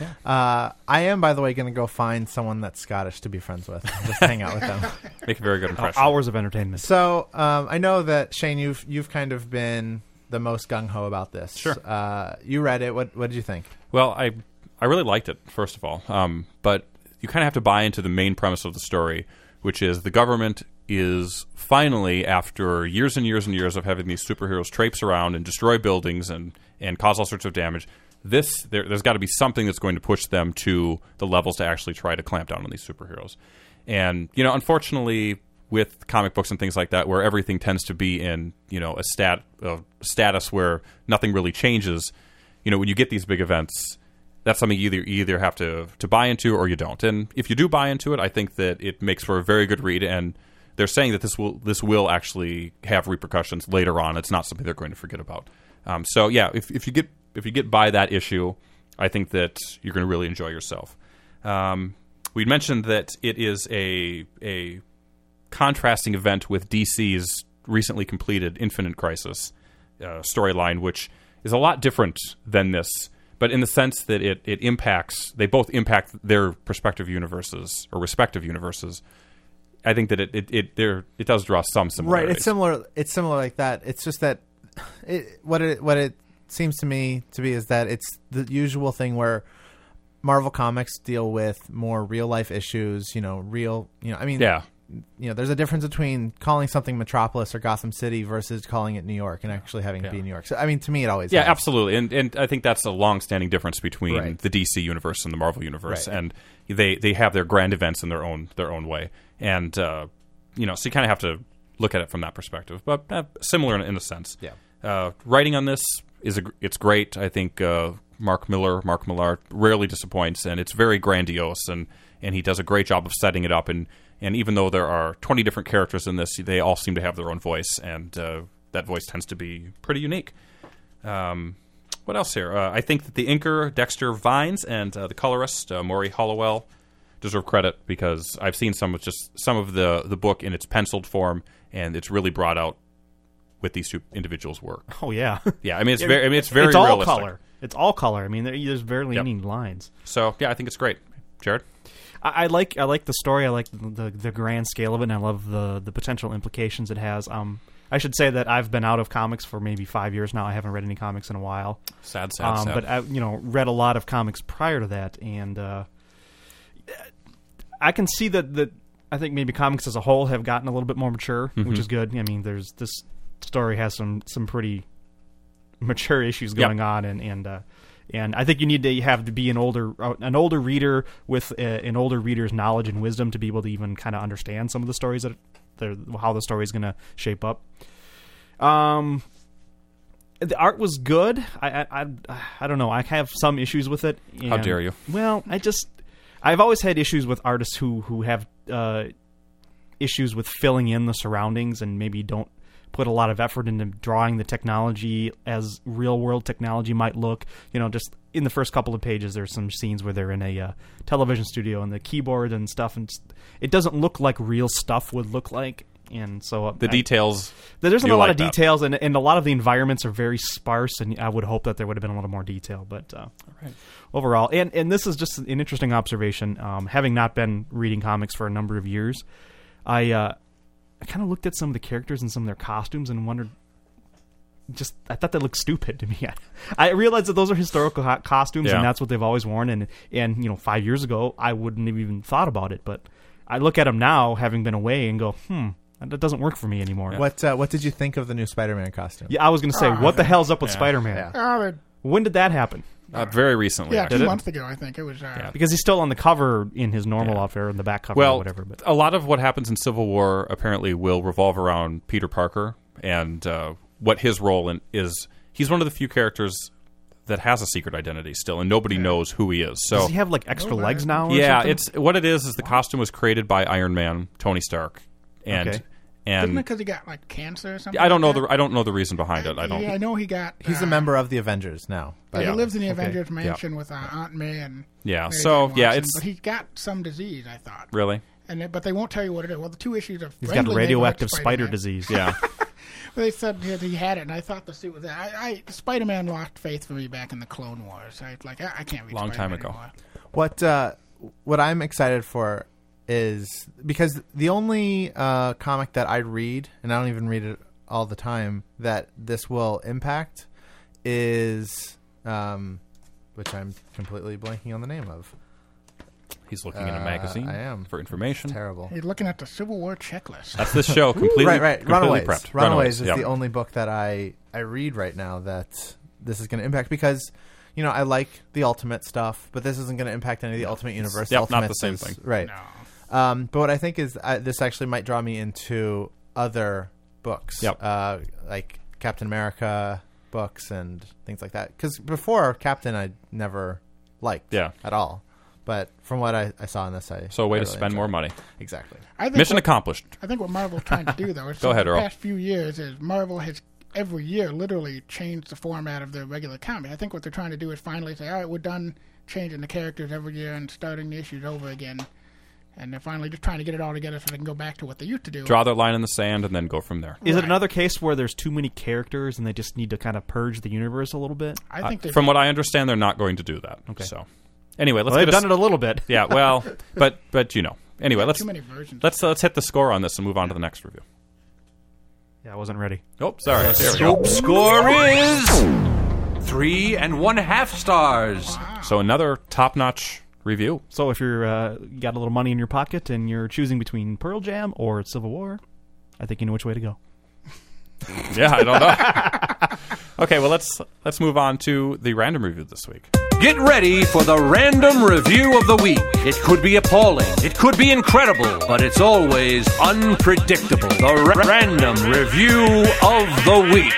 Uh, I am, by the way, going to go find someone that's Scottish to be friends with. Just hang out with them. Make a very good impression. Hours of entertainment. So um, I know that Shane, you've you've kind of been the most gung ho about this. Sure. Uh, you read it. What what did you think? Well, I I really liked it, first of all. Um, but you kind of have to buy into the main premise of the story, which is the government is finally, after years and years and years of having these superheroes traipse around and destroy buildings and, and cause all sorts of damage, this there, there's got to be something that's going to push them to the levels to actually try to clamp down on these superheroes. And, you know, unfortunately, with comic books and things like that, where everything tends to be in, you know, a stat a status where nothing really changes, you know, when you get these big events, that's something you either you either have to to buy into or you don't. And if you do buy into it, I think that it makes for a very good read. And they're saying that this will this will actually have repercussions later on. It's not something they're going to forget about. Um, so yeah, if if you get if you get by that issue, I think that you're going to really enjoy yourself. Um, we mentioned that it is a a contrasting event with D C's recently completed Infinite Crisis uh, storyline, which is a lot different than this, but in the sense that it it impacts they both impact their respective universes or respective universes. I think that it it it, there, it does draw some similarities. Right, it's similar. It's similar like that. It's just that it, what it what it seems to me to be is that it's the usual thing where Marvel Comics deal with more real life issues. You know, real. You know, I mean, yeah. You know, there's a difference between calling something Metropolis or Gotham City versus calling it New York and actually having yeah. it be New York. So, I mean, to me, it always yeah, has. absolutely, and and I think that's a long-standing difference between right. the D C universe and the Marvel universe, right. and they they have their grand events in their own their own way, and uh, you know, so you kind of have to look at it from that perspective, but uh, similar in, in a sense. Yeah, uh, writing on this is a, it's great. I think uh, Mark Miller, Mark Millar rarely disappoints, and it's very grandiose, and and he does a great job of setting it up. And And even though there are twenty different characters in this, they all seem to have their own voice, and uh, that voice tends to be pretty unique. Um, what else here? Uh, I think that the inker, Dexter Vines, and uh, the colorist, uh, Maury Hollowell, deserve credit because I've seen some of just some of the, the book in its penciled form, and it's really brought out with these two individuals' work. Oh yeah, yeah. I mean, it's very. I mean, it's very. It's all realistic. color. It's all color. I mean, there, there's barely yep. any lines. So yeah, I think it's great. Jared. I, I like I like the story. I like the, the the grand scale of it, and I love the the potential implications it has. Um, I should say that I've been out of comics for maybe five years now. I haven't read any comics in a while. Sad, sad, um, sad. But I, you know, read a lot of comics prior to that, and uh, I can see that that I think maybe comics as a whole have gotten a little bit more mature, mm-hmm. which is good. I mean, there's this story has some some pretty mature issues going yep. on, and and. Uh, And I think you need to have to be an older an older reader with a, an older reader's knowledge and wisdom to be able to even kind of understand some of the stories that how the story is going to shape up. Um, the art was good. I, I I I don't know. I have some issues with it. And, how dare you? Well, I just I've always had issues with artists who who have uh, issues with filling in the surroundings and maybe don't put a lot of effort into drawing the technology as real world technology might look. You know, just in the first couple of pages, there's some scenes where they're in a uh, television studio and the keyboard and stuff, and it doesn't look like real stuff would look like. And so uh, the I, details, there's a lot like of that. details, and and a lot of the environments are very sparse. And I would hope that there would have been a little more detail, but uh, right. overall, and and this is just an interesting observation. Um, having not been reading comics for a number of years, I. Uh, I kind of looked at some of the characters and some of their costumes and wondered, just I thought they looked stupid to me. I realized that those are historical ho- costumes yeah. and that's what they've always worn. And, and, you know, five years ago, I wouldn't have even thought about it. But I look at them now, having been away, and go, hmm, that doesn't work for me anymore. What uh, What did you think of the new Spider-Man costume? Yeah, I was going to say, Oh, what the hell's up with yeah. Spider-Man? Yeah. Oh, when did that happen? Uh, very recently. Yeah, actually. two months ago, I think it was. Uh, yeah. Because he's still on the cover in his normal yeah. outfit, or in the back cover, well, or whatever. But a lot of what happens in Civil War apparently will revolve around Peter Parker and uh, what his role in is. He's one of the few characters that has a secret identity still, and nobody yeah. knows who he is. So does he have like extra oh, legs now? Or yeah, something? it's what it is. Is the costume was created by Iron Man, Tony Stark, and. Okay. And Isn't it because he got like cancer or something? I don't know like the I don't know the reason behind it. I don't. Yeah, I know he got. He's uh, a member of the Avengers now. But yeah. he lives in the Okay. Avengers Yeah. mansion with uh, Aunt May and. Yeah. Mary So Jane yeah, Watson, it's But he got some disease, I thought. really. And it, but they won't tell you what it is. Well, the two issues of He's got Friendly radioactive Neighborhood spider Spider-Man. disease. Yeah. They said that he had it, and I thought the suit was there. I, I Spider-Man lost faith for me back in the Clone Wars. I like I, I can't read Long Spider-Man time ago. anymore. What uh, what I'm excited for is because the only uh, comic that I read, and I don't even read it all the time, that this will impact is, um, which I'm completely blanking on the name of. He's looking in a magazine Uh, I am. for information. It's terrible. You're looking at the Civil War checklist. That's this show completely. right, right. completely Runaways. prepped. Runaways, Runaways, is yep. the only book that I I read right now that this is going to impact because, you know, I like the Ultimate stuff, but this isn't going to impact any of the Ultimate Universe. Yep, Ultimate not the same is- thing. right? Um, but what I think is uh, this actually might draw me into other books, Yep. uh, like Captain America books and things like that. Because before Captain, I never liked Yeah. at all. But from what I, I saw in this, I So a way I to really spend enjoyed more it. money. Exactly. I think Mission what- accomplished. I think what Marvel's trying to do, though, is Go ahead, the Earl. past few years is Marvel has every year literally changed the format of their regular comic. I think what they're trying to do is finally say, all right, we're done changing the characters every year and starting the issues over again. And they're finally just trying to get it all together so they can go back to what they used to do. Draw their line in the sand and then go from there. Is it another case where there's too many characters and they just need to kind of purge the universe a little bit? I think Uh, they from what I understand, they're not going to do that. Okay. So, anyway, let's Well, get they've us- done it a little bit. Yeah, well, but but you know, anyway, let's Too many versions. let's let's hit the score on this and move on to the next review. Yeah, I wasn't ready. Oh, sorry. The There we go. Scope score is three and one half stars. So another top-notch review. So if you're uh, got a little money in your pocket and you're choosing between Pearl Jam or Civil War, I think you know which way to go. Yeah, I don't know. Okay, well let's let's move on to the random review this week. Get ready for the random review of the week. It could be appalling, it could be incredible, but it's always unpredictable. The ra- random review of the week.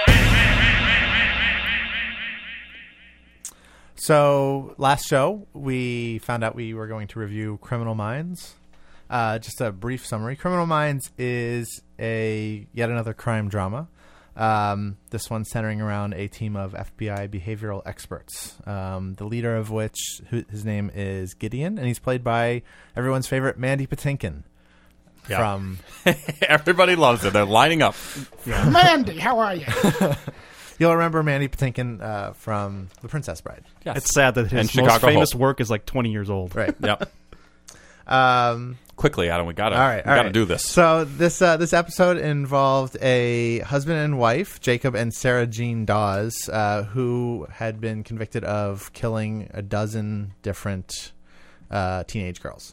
So last show, we found out we were going to review Criminal Minds. Uh, just a brief summary. Criminal Minds is a yet another crime drama. Um, this one centering around a team of F B I behavioral experts. Um, the leader of which, who, his name is Gideon, and he's played by everyone's favorite Mandy Patinkin. Yeah. From Everybody loves it. They're lining up. Mandy, how are you? You'll remember Mandy Patinkin uh, from The Princess Bride. Yes. It's sad that And his Chicago most famous Hope. work is like twenty years old. Right. Yep. Um, Quickly, Adam, we gotta all right, we all gotta right. do this. So this uh, this episode involved a husband and wife, Jacob and Sarah Jean Dawes, uh, who had been convicted of killing a dozen different uh, teenage girls.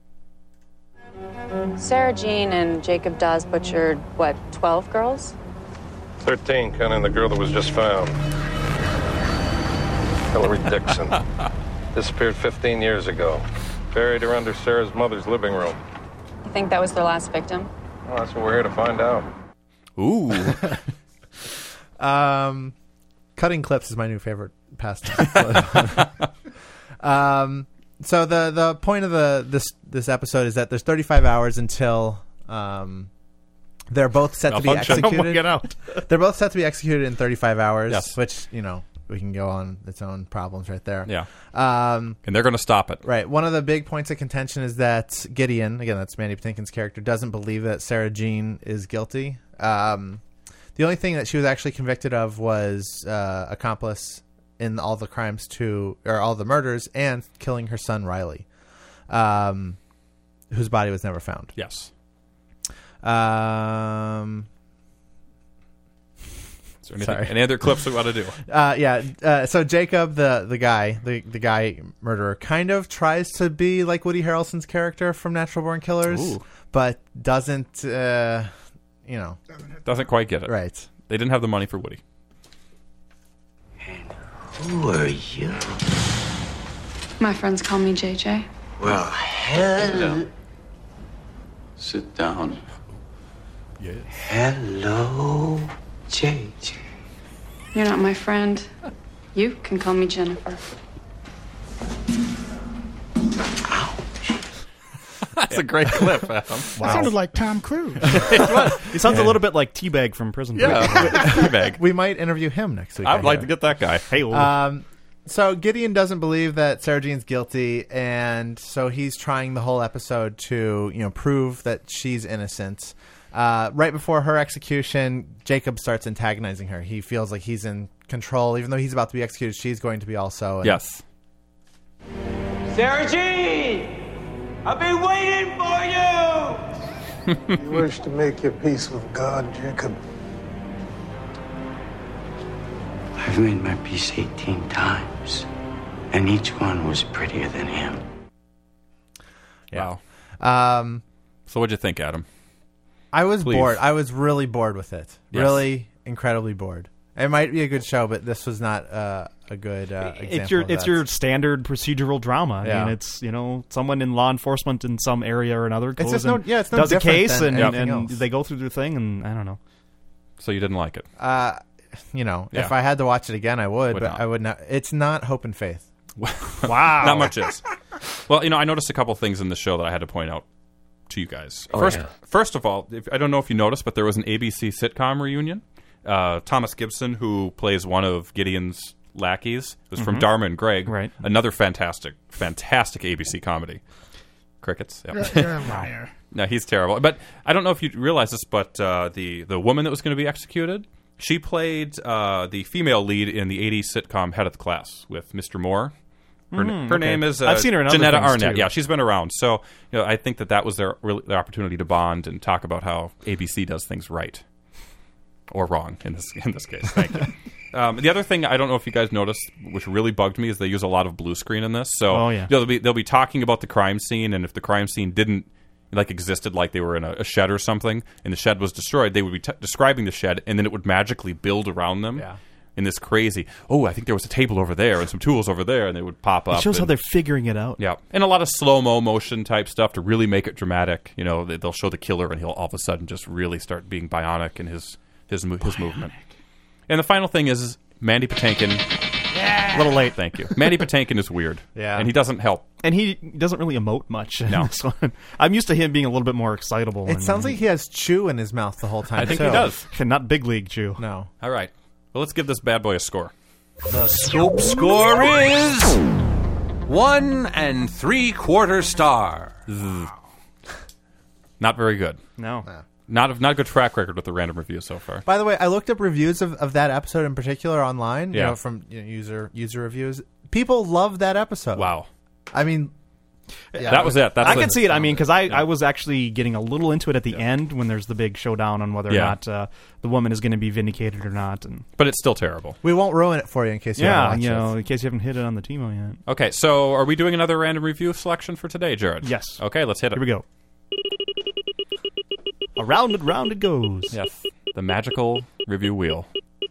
Sarah Jean and Jacob Dawes butchered, what, twelve girls? thirteen, counting the girl that was just found. Hillary Dixon. Disappeared fifteen years ago. Buried her under Sarah's mother's living room. You think that was their last victim? Well, that's what we're here to find out. Ooh. Um, cutting clips is my new favorite pastime. um, so the the point of the this this episode is that there's thirty-five hours until um, they're both set to be Malfunction. executed. Get out. They're both set to be executed in thirty-five hours. Yes. Which, you know, we can go on its own problems right there. Yeah. Um, And they're going to stop it. Right. One of the big points of contention is that Gideon, again, that's Mandy Patinkin's character, doesn't believe that Sarah Jean is guilty. Um, the only thing that she was actually convicted of was uh, accomplice in all the crimes to, or all the murders, and killing her son Riley, um, whose body was never found. Yes. Um. Is there anything, Sorry. any other clips we want to do? Uh, yeah. Uh, so Jacob, the the guy, the the guy murderer, kind of tries to be like Woody Harrelson's character from Natural Born Killers, Ooh. but doesn't. Uh, you know, Doesn't quite get it. Right. They didn't have the money for Woody. Who are you? My friends call me J J. Well, hell. Sit down. Yeah. Hello, J J. You're not my friend. You can call me Jennifer. That's a great clip, Adam. That sounded like Tom Cruise. He sounds a little bit like Teabag from Prison Break. Teabag. We might interview him next week. I'd I like hear. to get that guy. Hey, Um, so Gideon doesn't believe that Sarah Jean's guilty, and so he's trying the whole episode to, you know, prove that she's innocent. Uh, right before her execution, Jacob starts antagonizing her. He feels like he's in control, even though he's about to be executed. She's going to be also. And yes. Sarah Jean, I've been waiting for you. You wish to make your peace with God, Jacob. I've made my peace eighteen times, and each one was prettier than him. Wow. Um, so what'd you think, Adam? I was Please. bored. I was really bored with it. Yes. Really incredibly bored. It might be a good show, but this was not uh, a good uh, example. It's your of it's that. your standard procedural drama. Yeah. I mean, it's you know someone in law enforcement in some area or another goes just and no- yeah, it's no does a different case than and, anything and else. they go through their thing and I don't know. So you didn't like it? Uh, you know, Yeah. if I had to watch it again, I would, Would but not. I would not. It's not Hope and Faith. Wow. Not much is. Well, you know, I noticed a couple things in the show that I had to point out to you guys. Oh, first, yeah. first of all, if, I don't know if you noticed, but there was an A B C sitcom reunion. Uh, Thomas Gibson, who plays one of Gideon's lackeys, was from Mhm. Dharma and Greg. Right. Another fantastic, fantastic A B C comedy. Crickets. Yep. You're, you're a liar. No, he's terrible. But I don't know if you realize this, but uh, the the woman that was going to be executed, she played uh, the female lead in the eighties sitcom Head of the Class with Mister Moore. Her, Mm, her okay. name is uh, I've seen her in other Janetta things, Arnett. too. Yeah, she's been around. So you know, I think that that was their, really, their opportunity to bond and talk about how A B C does things right or wrong in this in this case. Thank you. Um, the other thing I don't know if you guys noticed, which really bugged me, is they use a lot of blue screen in this. So Oh, yeah. you know, they'll be they'll be talking about the crime scene, and if the crime scene didn't like existed, like they were in a, a shed or something, and the shed was destroyed, they would be t- describing the shed, and then it would magically build around them. Yeah. In this crazy, oh, I think there was a table over there and some tools over there, and they would pop up. It shows how and- they're figuring it out. yeah, and a lot of slow mo motion type stuff to really make it dramatic. You know, they- they'll show the killer, and he'll all of a sudden just really start being bionic in his his mo- his movement. And the final thing is, is Mandy Patinkin. A little late. Thank you. Mandy Patinkin is weird. Yeah. and he doesn't help. And he doesn't really emote much in No. this one. I'm used to him being a little bit more excitable. It and- sounds like he has chew in his mouth the whole time. I think too. he does. And not big league chew. No. All right. Well, let's give this bad boy a score. The Scope score is one and three quarter star. Not very good. No. Not a, not a good track record with the random reviews so far. By the way, I looked up reviews of, of that episode in particular online. You Yeah. know, from you know, user user reviews. People love that episode. Wow. I mean, yeah, That was it. That's I the- can see it. I mean, because I, I was actually getting a little into it at the end when there's the big showdown on whether or Yeah. not uh, the woman is going to be vindicated or not. And But it's still terrible. We won't ruin it for you in case you yeah, haven't you watched know, it. in case you haven't hit it on the Timo yet. Okay, so are we doing another random review selection for today, Jared? Yes. Okay, let's hit it. Here we go. Around and round it goes. Yes. The magical review wheel.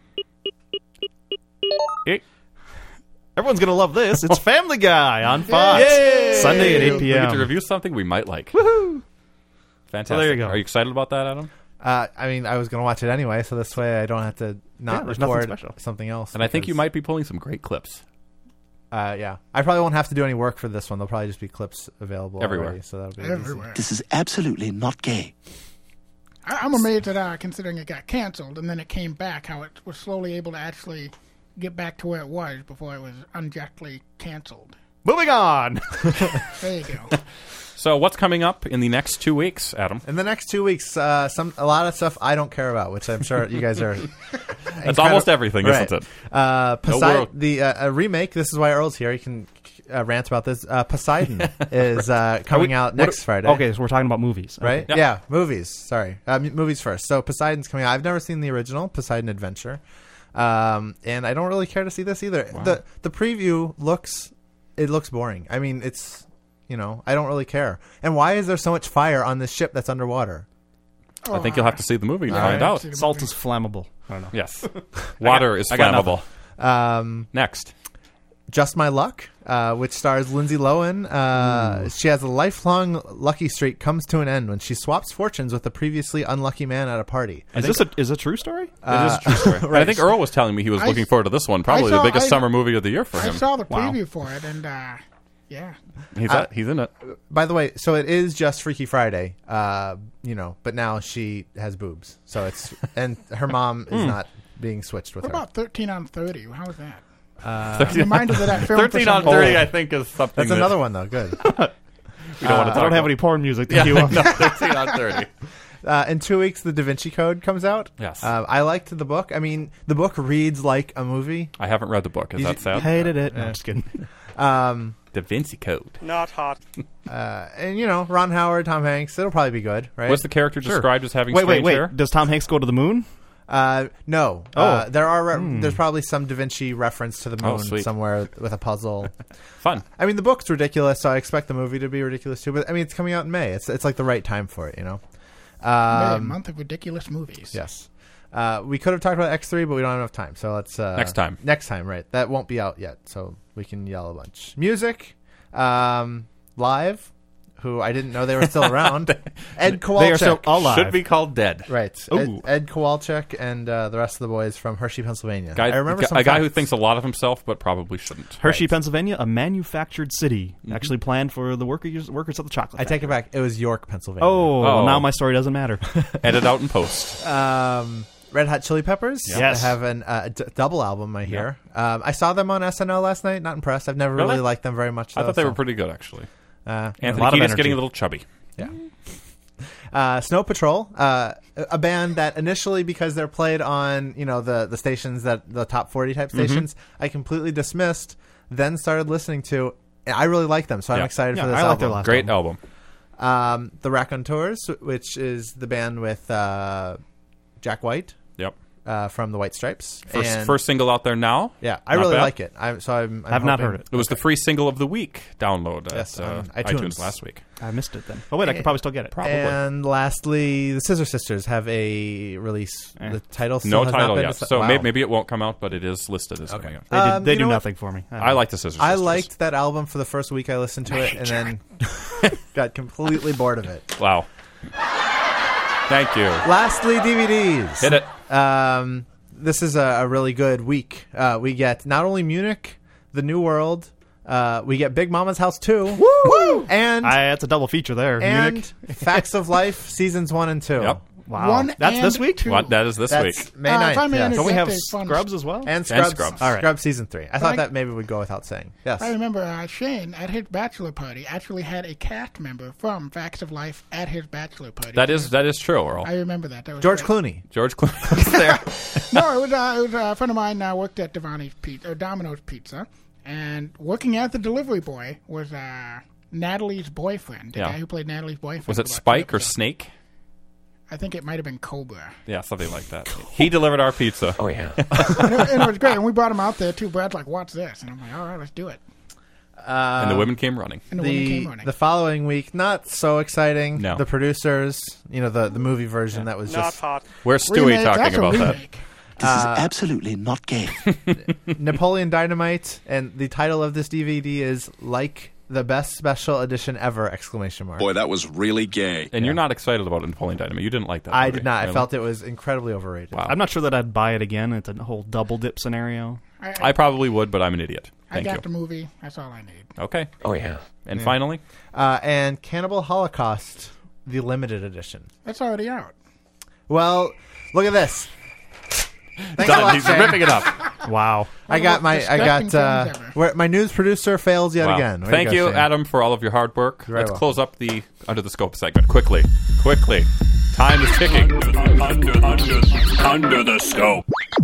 Eh. Everyone's gonna love this. It's Family Guy on Fox, Yay! Sunday at eight We get to p.m. review something we might like. Woohoo! Fantastic. So there you go. Are you excited about that, Adam? Uh, I mean, I was going to watch it anyway, so this way I don't have to Yeah, not there's nothing record special. something else. And I think you because, might be pulling some great clips. Uh, yeah, I probably won't have to do any work for this one. There'll probably just be clips available Everywhere. already, so that'll be Everywhere. easy. This is absolutely not gay. I, I'm amazed that, uh, considering it got canceled and then it came back, how it was slowly able to actually get back to where it was before it was unjustly canceled. Moving on. There you go. So what's coming up in the next two weeks, Adam? In the next two weeks, uh, some a lot of stuff I don't care about, which I'm sure you guys are. That's almost everything, isn't it? Uh, No Poseidon, world. the uh, a remake. This is why Earl's here. He can uh, rant about this. Uh, Poseidon is uh, coming we- out what- next Friday. Okay, so we're talking about movies, right? Okay. Yeah, movies. Sorry, uh, m- movies first. So Poseidon's coming out. I've never seen the original Poseidon Adventure, um, and I don't really care to see this either. Wow. the The preview looks it looks boring. I mean, it's you know I don't really care. And why is there so much fire on this ship that's underwater? I think you'll have to see the movie to All find right. out. Salt is flammable. I don't know. Yes. Water is I got flammable. Um, Next. Just My Luck, uh, which stars Lindsay Lohan. Uh, she has a lifelong lucky streak comes to an end when she swaps fortunes with a previously unlucky man at a party. Is this a is a true story? Uh, it is a true story. And I think Earl was telling me he was I looking s- forward to this one. Probably I saw- the biggest I- summer movie of the year for I him. saw the Wow. preview for it, and uh, yeah. He's, Uh, at, he's in it. By the way, so it is just Freaky Friday, uh, you know, but now she has boobs, so it's and her mom is Hmm. not being switched with What her. about thirteen on thirty? How was that? Uh, I'm reminded of that film. for thirteen some on thirty, reason. I think, is something. That's that- another one though. Good. We don't want to I talk don't have about. any porn music to Yeah, cue up. no, thirteen on thirty. Uh, in two weeks, the Da Vinci Code comes out. Yes. Uh, I liked the book. I mean, the book reads like a movie. I haven't read the book. Is You- that sad? Hated it. No, Yeah. I'm just kidding. Um, Da Vinci Code. Not hot. uh, and, you know, Ron Howard, Tom Hanks, it'll probably be good, right? Was the character Sure. described as having Wait, wait, strange wait. hair? Does Tom Hanks go to the moon? Uh, no. Oh. Uh, there are re- Hmm. there's probably some Da Vinci reference to the Oh, moon sweet. somewhere with a puzzle. Fun. I mean, the book's ridiculous, so I expect the movie to be ridiculous too. But I mean, it's coming out in May. It's it's like the right time for it, you know. May, a Um, month of ridiculous movies. yes. Uh, we could have talked about X three, but we don't have enough time. So let's uh, Next time. Next time, right? That won't be out yet, so we can yell a bunch. Music, um, live. Who I didn't know they were still around. Ed Kowalczyk. They are still alive. Should be called Dead. Right. Ooh. Ed, Ed Kowalczyk and uh, the rest of the boys from Hershey, Pennsylvania. Guy, I remember gu- some a guy who facts. thinks a lot of himself, but probably shouldn't. Hershey, Pennsylvania, a manufactured city, actually planned for the workers workers of the chocolate. I take it back. It was York, Pennsylvania. Oh, well, Oh. now my story doesn't matter. Edit out in post. Um, Red Hot Chili Peppers. Yes. They have an uh, d- double album, I hear. Um, I saw them on S N L last night. Not impressed. I've never really, Really? liked them very much. I though, thought they so- were pretty good, actually. Uh, Anthony a lot of Kiedis energy. getting a little chubby. yeah. Uh, Snow Patrol, uh, a band that initially, because they're played on, you know, the, the stations that the top forty type Mm-hmm. stations, I completely dismissed. Then started listening to. And I really like them, so I'm Yeah. excited Yeah, for this I like album. their last Great album. Um, the Raconteurs, which is the band with uh, Jack White Yep. uh, from the White Stripes. First, And- first single out there now. yeah, I Not really bad. like it. I, so I'm, I'm I've not hoping- heard it. It was the free single of the week download at Yes, uh, on iTunes. iTunes. last week. I missed it then. Oh wait, I could probably still get it. Probably. And lastly, the Scissor Sisters have a release. Eh. The title still No has title not been yet. deci- So wow. may- maybe it won't come out, but it is listed as coming out. They, did, Um, they you do know what? nothing for me. I, don't I know. like the Scissor I Sisters. liked that album for the first week I listened to it, and then got completely bored of it. Wow. Thank you. Lastly, D V Ds. Hit it. Um, this is a, a really good week. Uh, we get not only Munich, The New World. Uh, we get Big Mama's House two. Woo! And I, it's a double feature there. and Munich. Facts of Life seasons one and two. Yep. Wow, One that's and this week. two. What? That is this That's week. May Uh, if ninth. I may yes. interject, Don't we have a fun- Scrubs as well? And Scrubs. Scrubs. All right. Scrubs season three. I thought I- that maybe would go without saying. Yes. I remember uh, Shane at his bachelor party actually had a cast member from Facts of Life at his bachelor party. That is that is true, Earl. I remember that. that was George great. Clooney. George Clooney was there. No, it was, uh, it was uh, a friend of mine uh, worked at Devani's Pizza, or Domino's Pizza, and working as the delivery boy was uh, Natalie's boyfriend, the Yeah. guy who played Natalie's boyfriend. Was for it about Spike two or episodes. Snake? I think it might have been Cobra. Yeah, something like that. He delivered our pizza. Oh, yeah. and, it, and it was great. And we brought him out there, too. Brad's like, what's this? And I'm like, all right, let's do it. Uh, And the women came running. And the, women the came running. the following week, not so exciting. No. The producers, you know, the, the movie version that was Not just hot. Where's Stewie Remake, talking that's a about that? remake. This Uh, is absolutely not gay. Napoleon Dynamite, and the title of this D V D is "Like the Best Special Edition Ever!" Exclamation mark. Boy, that was really gay. And you're not excited about Napoleon Dynamite. You didn't like that. I movie, did not. I really? felt it was incredibly overrated. Wow. I'm not sure that I'd buy it again. It's a whole double dip scenario. I, I, I probably would, but I'm an idiot. I Thank got you. the movie. That's all I need. Okay. Oh, yeah. And Yeah. finally, Uh, and Cannibal Holocaust, the limited edition. That's already out. Well, look at this. Thanks a done. lot, He's Shane. ripping it up. Wow. I got my. I got. Disgusting Uh, films ever. where, my news producer fails yet Wow. again. Way to Thank go, you, Shane. Adam, for all of your hard work. You're very Let's welcome. close up the Under the Scope segment quickly. Quickly. Time is ticking. Under, under, under the scope.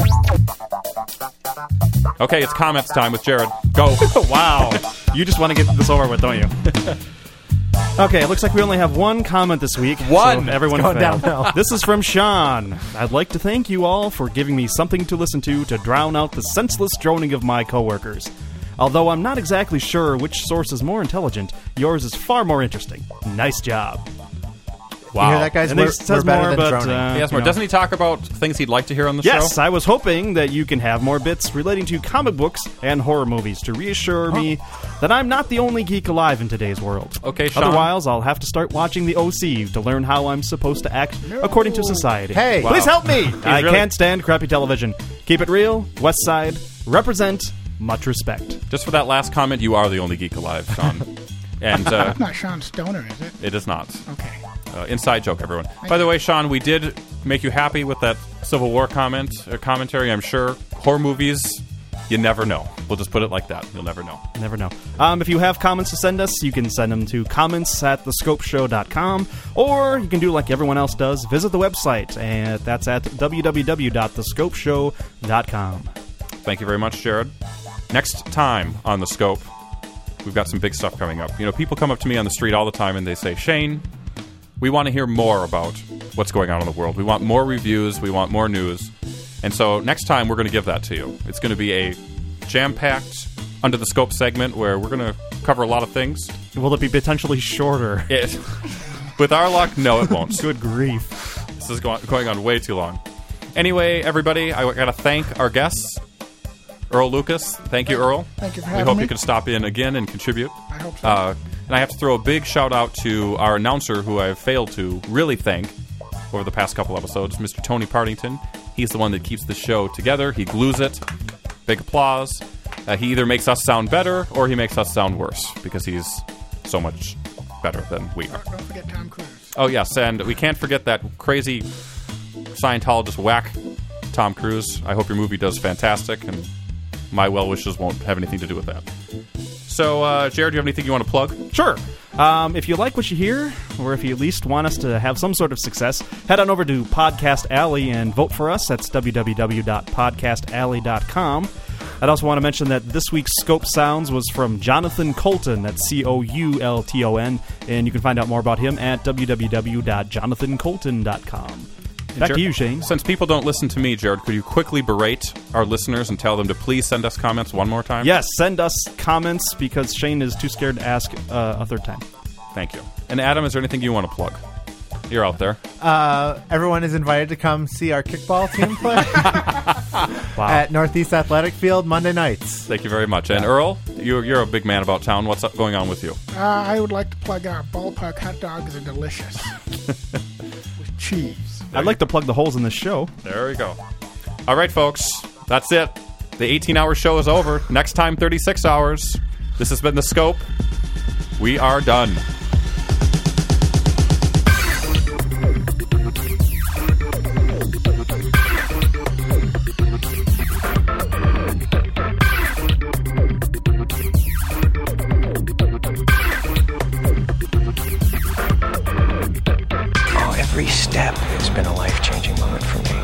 Okay, it's comments time with Jared. Go. Wow. You just want to get this over with, don't you? Okay, it looks like we only have one comment this week. One? So everyone It's going failed. downhill. This is from Sean. I'd like to thank you all for giving me something to listen to to drown out the senseless droning of my coworkers. Although I'm not exactly sure which source is more intelligent, yours is far more interesting. Nice job. You hear that, guys? And We're, he says we're better more, than but, droning. uh, He has more. you know. Doesn't he talk about things he'd like to hear on the show? Yes, I was hoping that you can have more bits relating to comic books and horror movies to reassure me that I'm not the only geek alive in today's world. Okay, Sean. Otherwise, I'll have to start watching the O C to learn how I'm supposed to act according to society. Hey. Please Wow. help me! I really- can't stand crappy television. Keep it real, West Side, represent, much respect. Just for that last comment, you are the only geek alive, Sean. And uh, That's not Sean Stoner, is it? it is not. Okay. Uh, inside joke, everyone. By the way, Sean, we did make you happy with that Civil War comment uh, commentary. I'm sure horror movies You never know. We'll just put it like that. You'll never know. Never know. Um, if you have comments to send us, you can send them to comments at the scope show dot com, or you can do like everyone else does, visit the website, and that's at w w w dot the scope show dot com. Thank you very much, Jared. Next time on The Scope, we've got some big stuff coming up. You know, people come up to me on the street all the time and they say, Shane, we want to hear more about what's going on in the world. We want more reviews. We want more news. And so next time, we're going to give that to you. It's going to be a jam-packed, Under the Scope segment where we're going to cover a lot of things. Will it be potentially shorter? It, with our luck, no, it won't. Good grief. This is going, going on way too long. Anyway, everybody, I got to thank our guests. Earl Lucas. Thank you, Earl. Thank you for we having hope me. you can stop in again and contribute. I hope so. Uh, and I have to throw a big shout-out to our announcer, who I've failed to really thank over the past couple episodes, Mister Tony Partington. He's the one that keeps the show together. He glues it. Big applause. Uh, he either makes us sound better or he makes us sound worse because he's so much better than we are. Don't forget Tom Cruise. Oh, yes, and we can't forget that crazy Scientologist whack, Tom Cruise. I hope your movie does fantastic, and my well wishes won't have anything to do with that. So, uh, Jared, do you have anything you want to plug? Sure. Um, if you like what you hear, or if you at least want us to have some sort of success, head on over to Podcast Alley and vote for us. That's w w w dot podcast alley dot com. I'd also want to mention that this week's Scope Sounds was from Jonathan Coulton. That's C O U L T O N. And you can find out more about him at w w w dot jonathan coulton dot com. Back Jared, to you, Shane. Since people don't listen to me, Jared, could you quickly berate our listeners and tell them to please send us comments one more time? Yes, send us comments because Shane is too scared to ask uh, a third time. Thank you. And Adam, is there anything you want to plug? You're out there. Uh, everyone is invited to come see our kickball team play Wow. at Northeast Athletic Field Monday nights. Thank you very much. And Earl, you're, you're a big man about town. What's up going on with you? Uh, I would like to plug our ballpark hot dogs are delicious. With cheese. I'd like to plug the holes in this show. There we go. All right, folks. That's it. The eighteen-hour show is over. Next time, thirty-six hours. This has been The Scope. We are done. Every step has been a life-changing moment for me.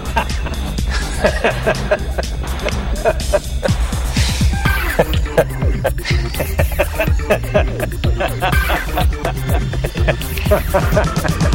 Ha ha ha ha.